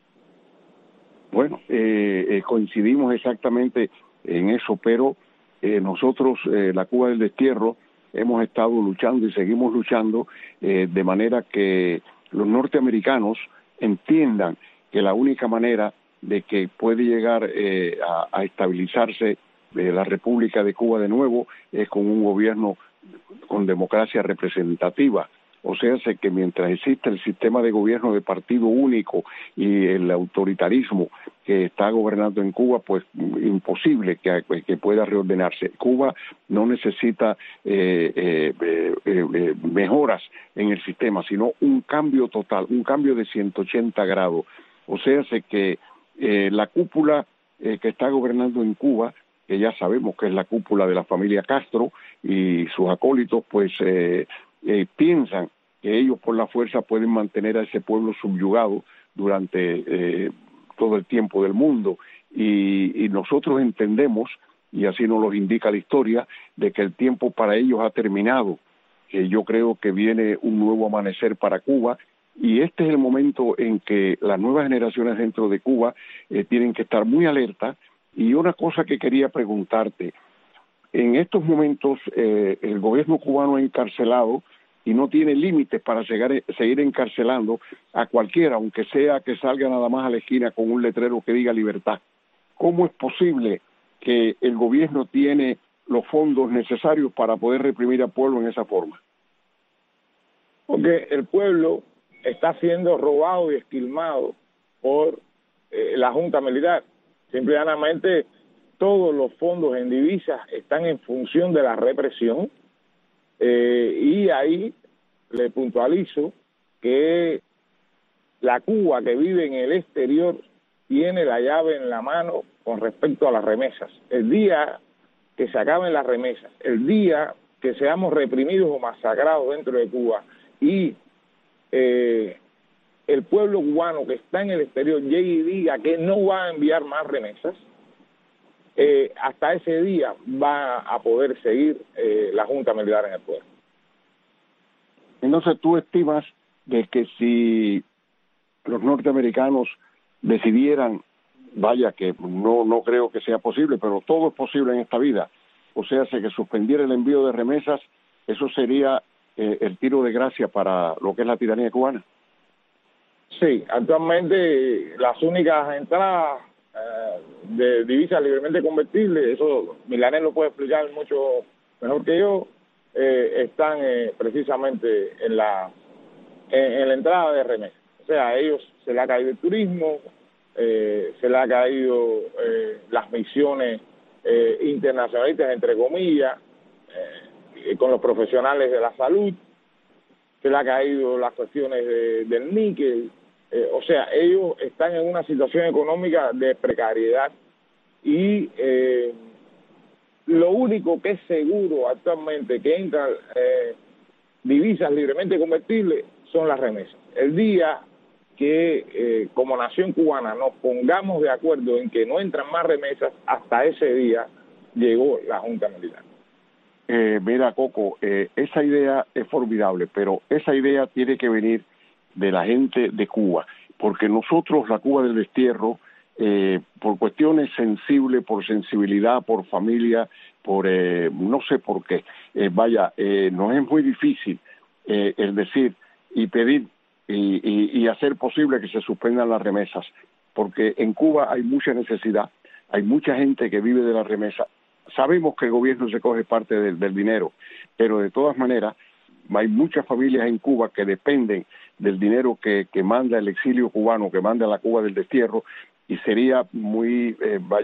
Bueno, coincidimos exactamente en eso, pero nosotros, la Cuba del destierro, hemos estado luchando y seguimos luchando de manera que los norteamericanos entiendan que la única manera de que puede llegar a estabilizarse la República de Cuba de nuevo es con un gobierno con democracia representativa. O sea, que mientras existe el sistema de gobierno de partido único y el autoritarismo que está gobernando en Cuba, pues imposible que pueda reordenarse. Cuba no necesita mejoras en el sistema, sino un cambio total, un cambio de 180 grados. O sea, que la cúpula que está gobernando en Cuba, que ya sabemos que es la cúpula de la familia Castro y sus acólitos, pues piensan que ellos por la fuerza pueden mantener a ese pueblo subyugado durante todo el tiempo del mundo, y nosotros entendemos, y así nos lo indica la historia, de que el tiempo para ellos ha terminado, que yo creo que viene un nuevo amanecer para Cuba, y este es el momento en que las nuevas generaciones dentro de Cuba tienen que estar muy alerta. Y una cosa que quería preguntarte: en estos momentos el gobierno cubano ha encarcelado y no tiene límites para seguir encarcelando a cualquiera, aunque sea que salga nada más a la esquina con un letrero que diga libertad. ¿Cómo es posible que el gobierno tiene los fondos necesarios para poder reprimir al pueblo en esa forma? Porque el pueblo está siendo robado y esquilmado por la Junta Militar. Simple y llanamente, todos los fondos en divisas están en función de la represión, y ahí le puntualizo que la Cuba que vive en el exterior tiene la llave en la mano con respecto a las remesas. El día que se acaben las remesas, el día que seamos reprimidos o masacrados dentro de Cuba y el pueblo cubano que está en el exterior llegue y diga que no va a enviar más remesas, hasta ese día va a poder seguir la Junta Militar en el poder. Entonces, ¿tú estimas de que si los norteamericanos decidieran, vaya que no creo que sea posible, pero todo es posible en esta vida, o sea, que suspendiera el envío de remesas, eso sería el tiro de gracia para lo que es la tiranía cubana? Sí, actualmente las únicas entradas de divisas libremente convertibles, eso Milanés lo puede explicar mucho mejor que yo, están precisamente en la entrada de remesas. O sea, a ellos se le ha caído el turismo, se le ha caído las misiones internacionalistas, entre comillas, con los profesionales de la salud, se le ha caído las cuestiones del níquel. O sea, ellos están en una situación económica de precariedad y lo único que es seguro actualmente que entran divisas libremente convertibles son las remesas. El día que como nación cubana nos pongamos de acuerdo en que no entran más remesas, hasta ese día llegó la Junta Militar. Mira, Coco, esa idea es formidable, pero esa idea tiene que venir de la gente de Cuba, porque nosotros, la Cuba del destierro, por cuestiones sensibles, por sensibilidad, por familia, por no sé por qué, nos es muy difícil el decir y pedir y hacer posible que se suspendan las remesas, porque en Cuba hay mucha necesidad, hay mucha gente que vive de la remesa. Sabemos que el gobierno se coge parte del dinero, pero de todas maneras hay muchas familias en Cuba que dependen del dinero que manda el exilio cubano, que manda la Cuba del destierro, y sería muy,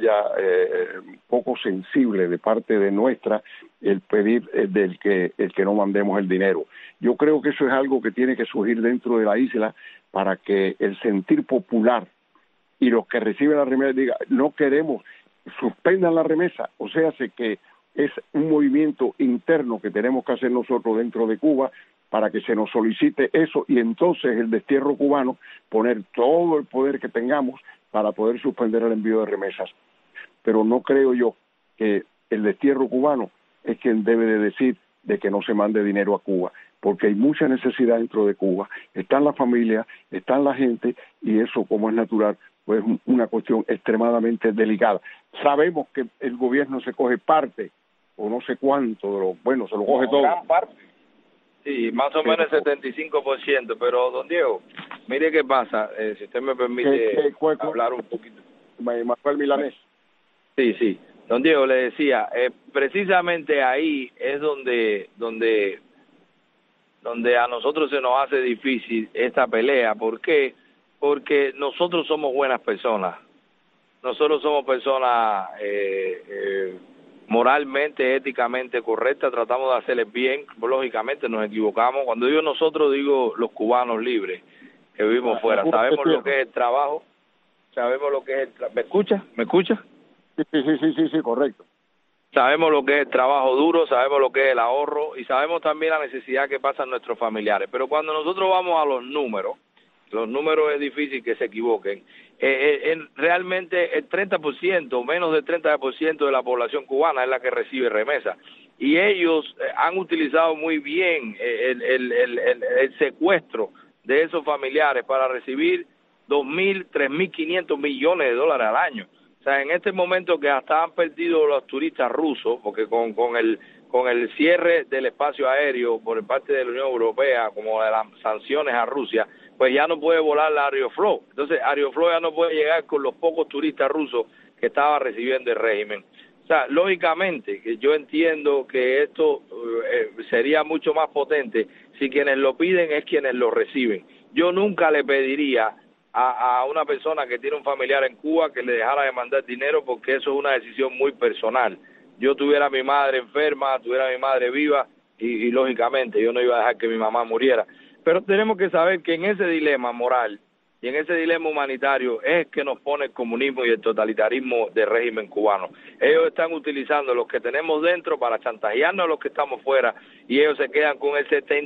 poco sensible de parte de nuestra el pedir el que no mandemos el dinero. Yo creo que eso es algo que tiene que surgir dentro de la isla para que el sentir popular y los que reciben la remesa digan, no queremos, suspendan la remesa. O sea, que es un movimiento interno que tenemos que hacer nosotros dentro de Cuba para que se nos solicite eso y entonces el destierro cubano poner todo el poder que tengamos para poder suspender el envío de remesas. Pero no creo yo que el destierro cubano es quien debe de decir de que no se mande dinero a Cuba, porque hay mucha necesidad dentro de Cuba, están las familias, están la gente, y eso, como es natural, pues es una cuestión extremadamente delicada. Sabemos que el gobierno se coge parte, o no sé cuánto, se lo coge todo. Gran parte. Sí, más o menos el 75%, pero don Diego, mire qué pasa, si usted me permite hablar un poquito. Manuel Milanés. Sí, don Diego, le decía, precisamente ahí es donde a nosotros se nos hace difícil esta pelea. ¿Por qué? Porque nosotros somos buenas personas, nosotros somos personas moralmente, éticamente correctas, tratamos de hacerles bien, lógicamente nos equivocamos. Cuando digo nosotros, digo los cubanos libres que vivimos fuera, sabemos lo que es el trabajo, sabemos lo que es ¿Me escucha? Sí, correcto. Sabemos lo que es el trabajo duro, sabemos lo que es el ahorro y sabemos también la necesidad que pasan nuestros familiares. Pero cuando nosotros vamos a los números es difícil que se equivoquen. Realmente el 30%, menos del 30% de la población cubana es la que recibe remesas. Y ellos han utilizado muy bien el secuestro de esos familiares para recibir 2.000, 3.500 millones de dólares al año. O sea, en este momento que hasta han perdido los turistas rusos, porque con el cierre del espacio aéreo por parte de la Unión Europea, como de las sanciones a Rusia, pues ya no puede volar la Aeroflot. Entonces, Aeroflot ya no puede llegar con los pocos turistas rusos que estaba recibiendo el régimen. O sea, lógicamente, que yo entiendo que esto sería mucho más potente si quienes lo piden es quienes lo reciben. Yo nunca le pediría a una persona que tiene un familiar en Cuba que le dejara de mandar dinero, porque eso es una decisión muy personal. Yo tuviera a mi madre enferma, tuviera a mi madre viva y lógicamente yo no iba a dejar que mi mamá muriera. Pero tenemos que saber que en ese dilema moral y en ese dilema humanitario es que nos pone el comunismo y el totalitarismo del régimen cubano. Ellos están utilizando los que tenemos dentro para chantajearnos a los que estamos fuera, y ellos se quedan con el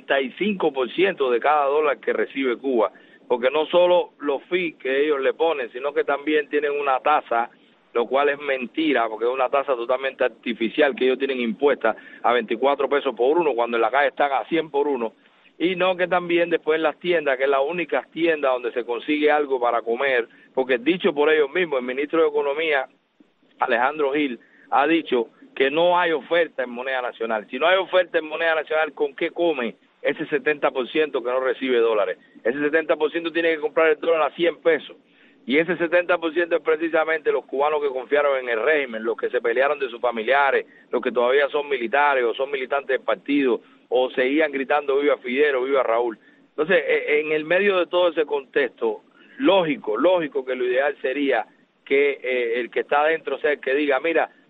75% de cada dólar que recibe Cuba, porque no solo los fees que ellos le ponen, sino que también tienen una tasa, lo cual es mentira, porque es una tasa totalmente artificial que ellos tienen impuesta a 24 pesos por uno, cuando en la calle están a 100 por uno. Y no, que también después en las tiendas, que es la única tienda donde se consigue algo para comer, porque dicho por ellos mismos, el ministro de Economía, Alejandro Gil, ha dicho que no hay oferta en moneda nacional. Si no hay oferta en moneda nacional, ¿con qué come ese 70% que no recibe dólares? Ese 70% tiene que comprar el dólar a 100 pesos. Y ese 70% es precisamente los cubanos que confiaron en el régimen, los que se pelearon de sus familiares, los que todavía son militares o son militantes del partido, o seguían gritando viva Fidel o viva Raúl. Entonces, en el medio de todo ese contexto, lógico que lo ideal sería que el que está adentro sea el que diga, mira,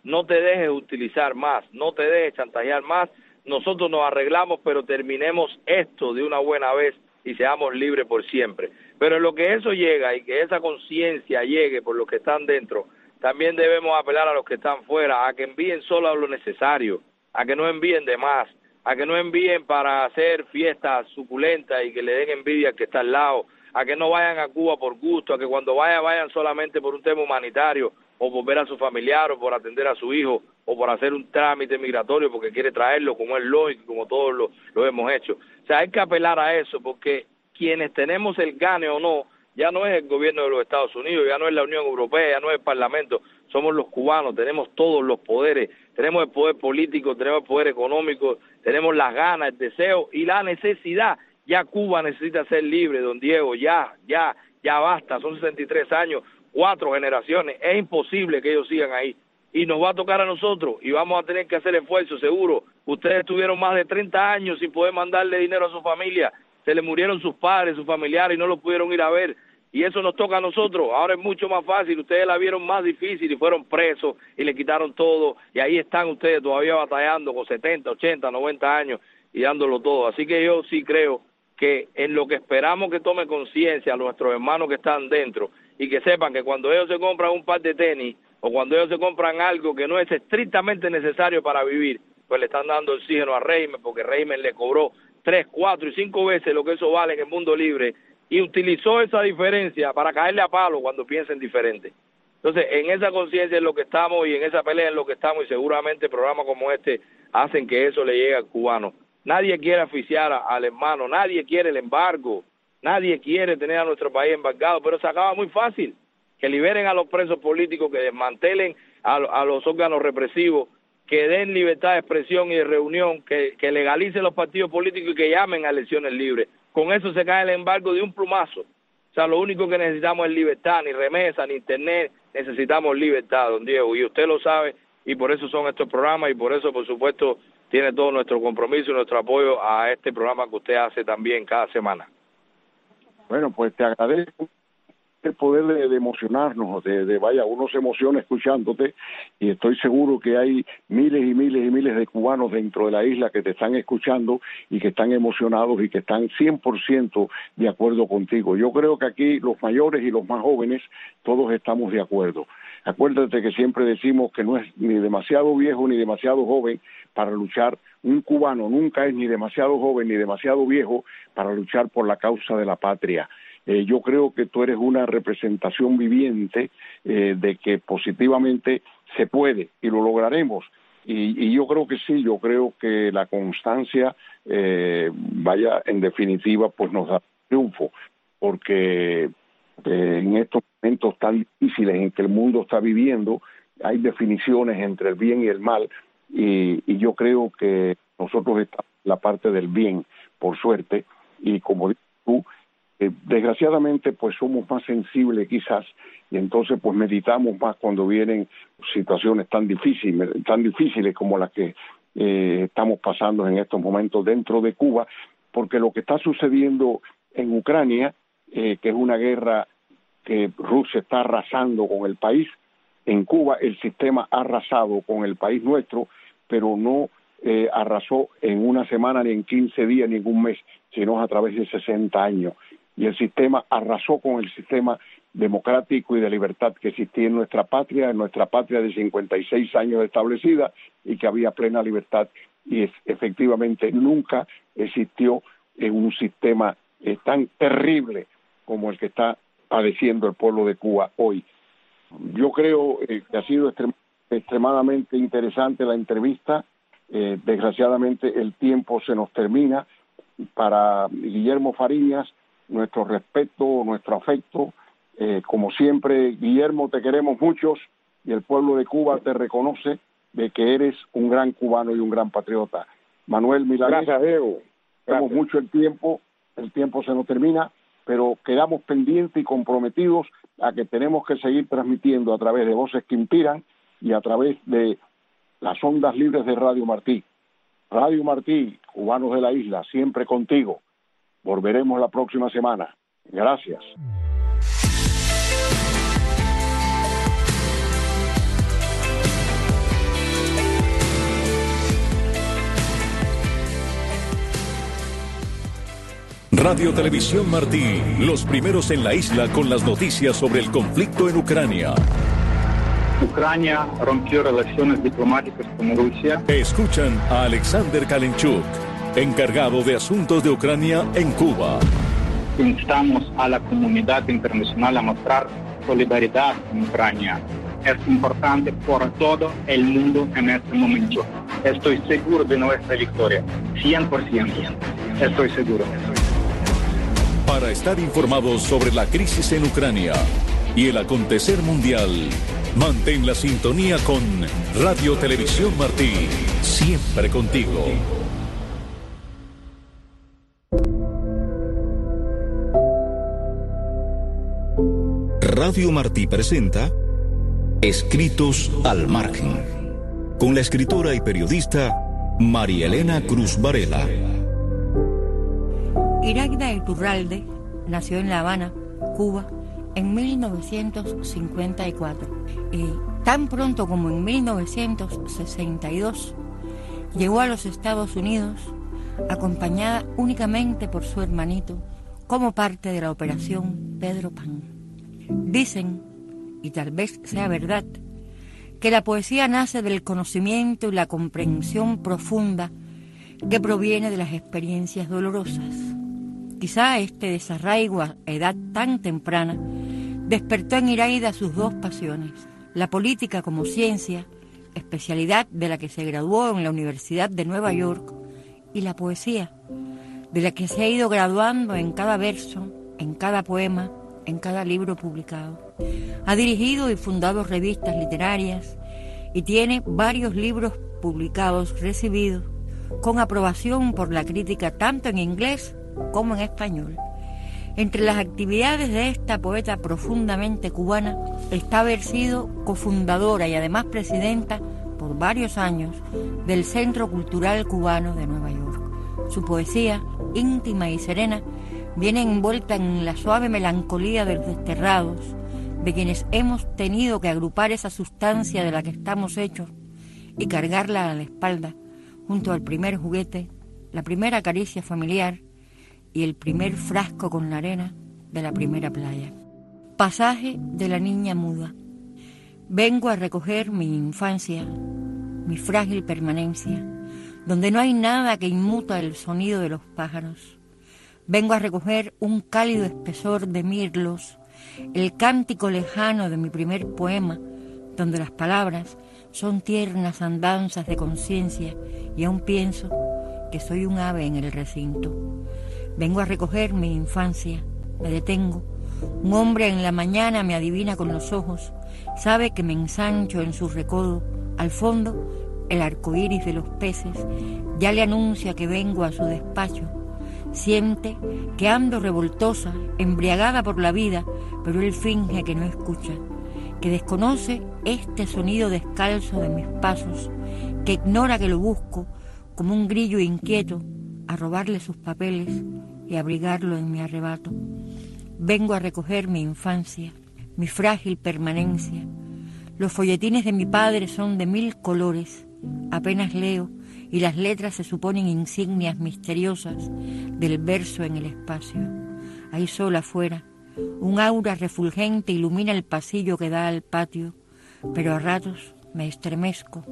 no te dejes utilizar más, no te dejes chantajear más, nosotros nos arreglamos, pero terminemos esto de una buena vez y seamos libres por siempre. Pero en lo que eso llega y que esa conciencia llegue por los que están dentro, también debemos apelar a los que están fuera, a que envíen solo lo necesario, a que no envíen de más, a que no envíen para hacer fiestas suculentas y que le den envidia al que está al lado, a que no vayan a Cuba por gusto, a que cuando vayan solamente por un tema humanitario, o por ver a su familiar, o por atender a su hijo, o por hacer un trámite migratorio porque quiere traerlo, como es lógico, como todos lo hemos hecho. O sea, hay que apelar a eso, porque quienes tenemos el gane o no, ya no es el gobierno de los Estados Unidos, ya no es la Unión Europea, ya no es el Parlamento, somos los cubanos, tenemos todos los poderes, tenemos el poder político, tenemos el poder económico, tenemos las ganas, el deseo y la necesidad. Ya Cuba necesita ser libre, don Diego, ya basta, son 63 años, 4 generaciones, es imposible que ellos sigan ahí. Y nos va a tocar a nosotros y vamos a tener que hacer esfuerzo, seguro. Ustedes tuvieron más de 30 años sin poder mandarle dinero a su familia, se le murieron sus padres, sus familiares y no los pudieron ir a ver. Y eso nos toca a nosotros. Ahora es mucho más fácil. Ustedes la vieron más difícil y fueron presos y le quitaron todo. Y ahí están ustedes todavía batallando con 70, 80, 90 años y dándolo todo. Así que yo sí creo que en lo que esperamos que tome conciencia a nuestros hermanos que están dentro y que sepan que cuando ellos se compran un par de tenis o cuando ellos se compran algo que no es estrictamente necesario para vivir, pues le están dando oxígeno a régimen, porque régimen le cobró 3, 4 y 5 veces lo que eso vale en el mundo libre y utilizó esa diferencia para caerle a palo cuando piensen diferente. Entonces, en esa conciencia es lo que estamos y en esa pelea es lo que estamos y seguramente programas como este hacen que eso le llegue al cubano. Nadie quiere asfixiar al hermano, nadie quiere el embargo, nadie quiere tener a nuestro país embargado, pero se acaba muy fácil. Que liberen a los presos políticos, que desmantelen a los órganos represivos, que den libertad de expresión y de reunión, que legalicen los partidos políticos y que llamen a elecciones libres. Con eso se cae el embargo de un plumazo. O sea, lo único que necesitamos es libertad, ni remesa, ni internet, necesitamos libertad, don Diego, y usted lo sabe, y por eso son estos programas, y por eso, por supuesto, tiene todo nuestro compromiso y nuestro apoyo a este programa que usted hace también cada semana. Bueno, pues te agradezco el poder de emocionarnos, vaya, uno se emociona escuchándote y estoy seguro que hay miles y miles y miles de cubanos dentro de la isla que te están escuchando y que están emocionados y que están 100% de acuerdo contigo. Yo creo que aquí los mayores y los más jóvenes todos estamos de acuerdo. Acuérdate que siempre decimos que no es ni demasiado viejo ni demasiado joven para luchar. Un cubano nunca es ni demasiado joven ni demasiado viejo para luchar por la causa de la patria. Yo creo que tú eres una representación viviente de que positivamente se puede y lo lograremos. Y yo creo que sí, yo creo que la constancia, vaya, en definitiva, pues nos da triunfo, porque en estos momentos tan difíciles en que el mundo está viviendo, hay definiciones entre el bien y el mal, y yo creo que nosotros estamos en la parte del bien, por suerte, y como dices tú, desgraciadamente pues somos más sensibles quizás y entonces pues meditamos más cuando vienen situaciones tan difíciles como las que estamos pasando en estos momentos dentro de Cuba, porque lo que está sucediendo en Ucrania, que es una guerra que Rusia está arrasando con el país, en Cuba el sistema ha arrasado con el país nuestro, pero no arrasó en una semana, ni en 15 días, ni en un mes, sino a través de 60 años. Y el sistema arrasó con el sistema democrático y de libertad que existía en nuestra patria de 56 años establecida y que había plena libertad y efectivamente nunca existió en un sistema tan terrible como el que está padeciendo el pueblo de Cuba hoy. Yo creo que ha sido extremadamente interesante la entrevista. Desgraciadamente el tiempo se nos termina. Para Guillermo Fariñas, nuestro respeto, nuestro afecto. Como siempre, Guillermo, te queremos muchos y el pueblo de Cuba te reconoce de que eres un gran cubano y un gran patriota. Manuel Milanés, gracias, Diego. Tenemos mucho el tiempo se nos termina, pero quedamos pendientes y comprometidos a que tenemos que seguir transmitiendo a través de Voces que Inspiran y a través de las ondas libres de Radio Martí. Radio Martí, cubanos de la isla, siempre contigo. Volveremos la próxima semana. Gracias. Radio Televisión Martí, los primeros en la isla con las noticias sobre el conflicto en Ucrania. Ucrania rompió relaciones diplomáticas con Rusia. Escuchan a Alexander Kalenchuk, encargado de asuntos de Ucrania en Cuba. Instamos a la comunidad internacional a mostrar solidaridad con Ucrania. Es importante por todo el mundo en este momento. Estoy seguro de nuestra victoria. 100%. Estoy seguro. Para estar informados sobre la crisis en Ucrania y el acontecer mundial, mantén la sintonía con Radio Televisión Martí, siempre contigo. Radio Martí presenta Escritos al Margen, con la escritora y periodista María Elena Cruz Varela. Iraida Iturralde nació en La Habana, Cuba, en 1954 y tan pronto como en 1962 llegó a los Estados Unidos acompañada únicamente por su hermanito como parte de la Operación Pedro Pan. Dicen, y tal vez sea verdad, que la poesía nace del conocimiento y la comprensión profunda que proviene de las experiencias dolorosas. Quizá este desarraigo a edad tan temprana despertó en Iraida sus dos pasiones: la política como ciencia, especialidad de la que se graduó en la Universidad de Nueva York, y la poesía, de la que se ha ido graduando en cada verso, en cada poema, en cada libro publicado. Ha dirigido y fundado revistas literarias y tiene varios libros publicados recibidos con aprobación por la crítica tanto en inglés como en español. Entre las actividades de esta poeta profundamente cubana está haber sido cofundadora y además presidenta por varios años del Centro Cultural Cubano de Nueva York. Su poesía, íntima y serena, viene envuelta en la suave melancolía de los desterrados, de quienes hemos tenido que agrupar esa sustancia de la que estamos hechos y cargarla a la espalda, junto al primer juguete, la primera caricia familiar y el primer frasco con la arena de la primera playa. Pasaje de la niña muda. Vengo a recoger mi infancia, mi frágil permanencia, donde no hay nada que inmuta el sonido de los pájaros. Vengo a recoger un cálido espesor de mirlos, el cántico lejano de mi primer poema, donde las palabras son tiernas andanzas de conciencia y aún pienso que soy un ave en el recinto. Vengo a recoger mi infancia, me detengo. Un hombre en la mañana me adivina con los ojos, sabe que me ensancho en su recodo. Al fondo, el arco iris de los peces ya le anuncia que vengo a su despacho. Siente que ando revoltosa, embriagada por la vida, pero él finge que no escucha, que desconoce este sonido descalzo de mis pasos, que ignora que lo busco como un grillo inquieto a robarle sus papeles y abrigarlo en mi arrebato. Vengo a recoger mi infancia, mi frágil permanencia. Los folletines de mi padre son de 1000 colores, apenas leo y las letras se suponen insignias misteriosas del verso en el espacio. Hay sol afuera, un aura refulgente ilumina el pasillo que da al patio, pero a ratos me estremezco.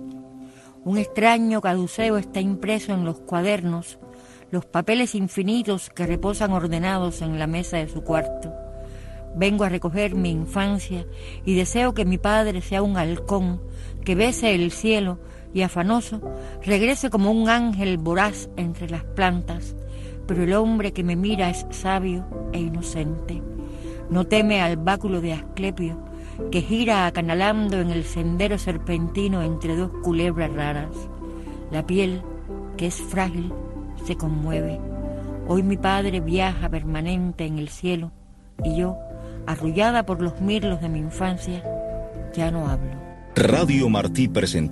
Un extraño caduceo está impreso en los cuadernos, los papeles infinitos que reposan ordenados en la mesa de su cuarto. Vengo a recoger mi infancia y deseo que mi padre sea un halcón, que bese el cielo y afanoso regrese como un ángel voraz entre las plantas, pero el hombre que me mira es sabio e inocente. No teme al báculo de Asclepio, que gira acanalando en el sendero serpentino entre dos culebras raras. La piel, que es frágil, se conmueve. Hoy mi padre viaja permanente en el cielo y yo, arrullada por los mirlos de mi infancia, ya no hablo. Radio Martí presentó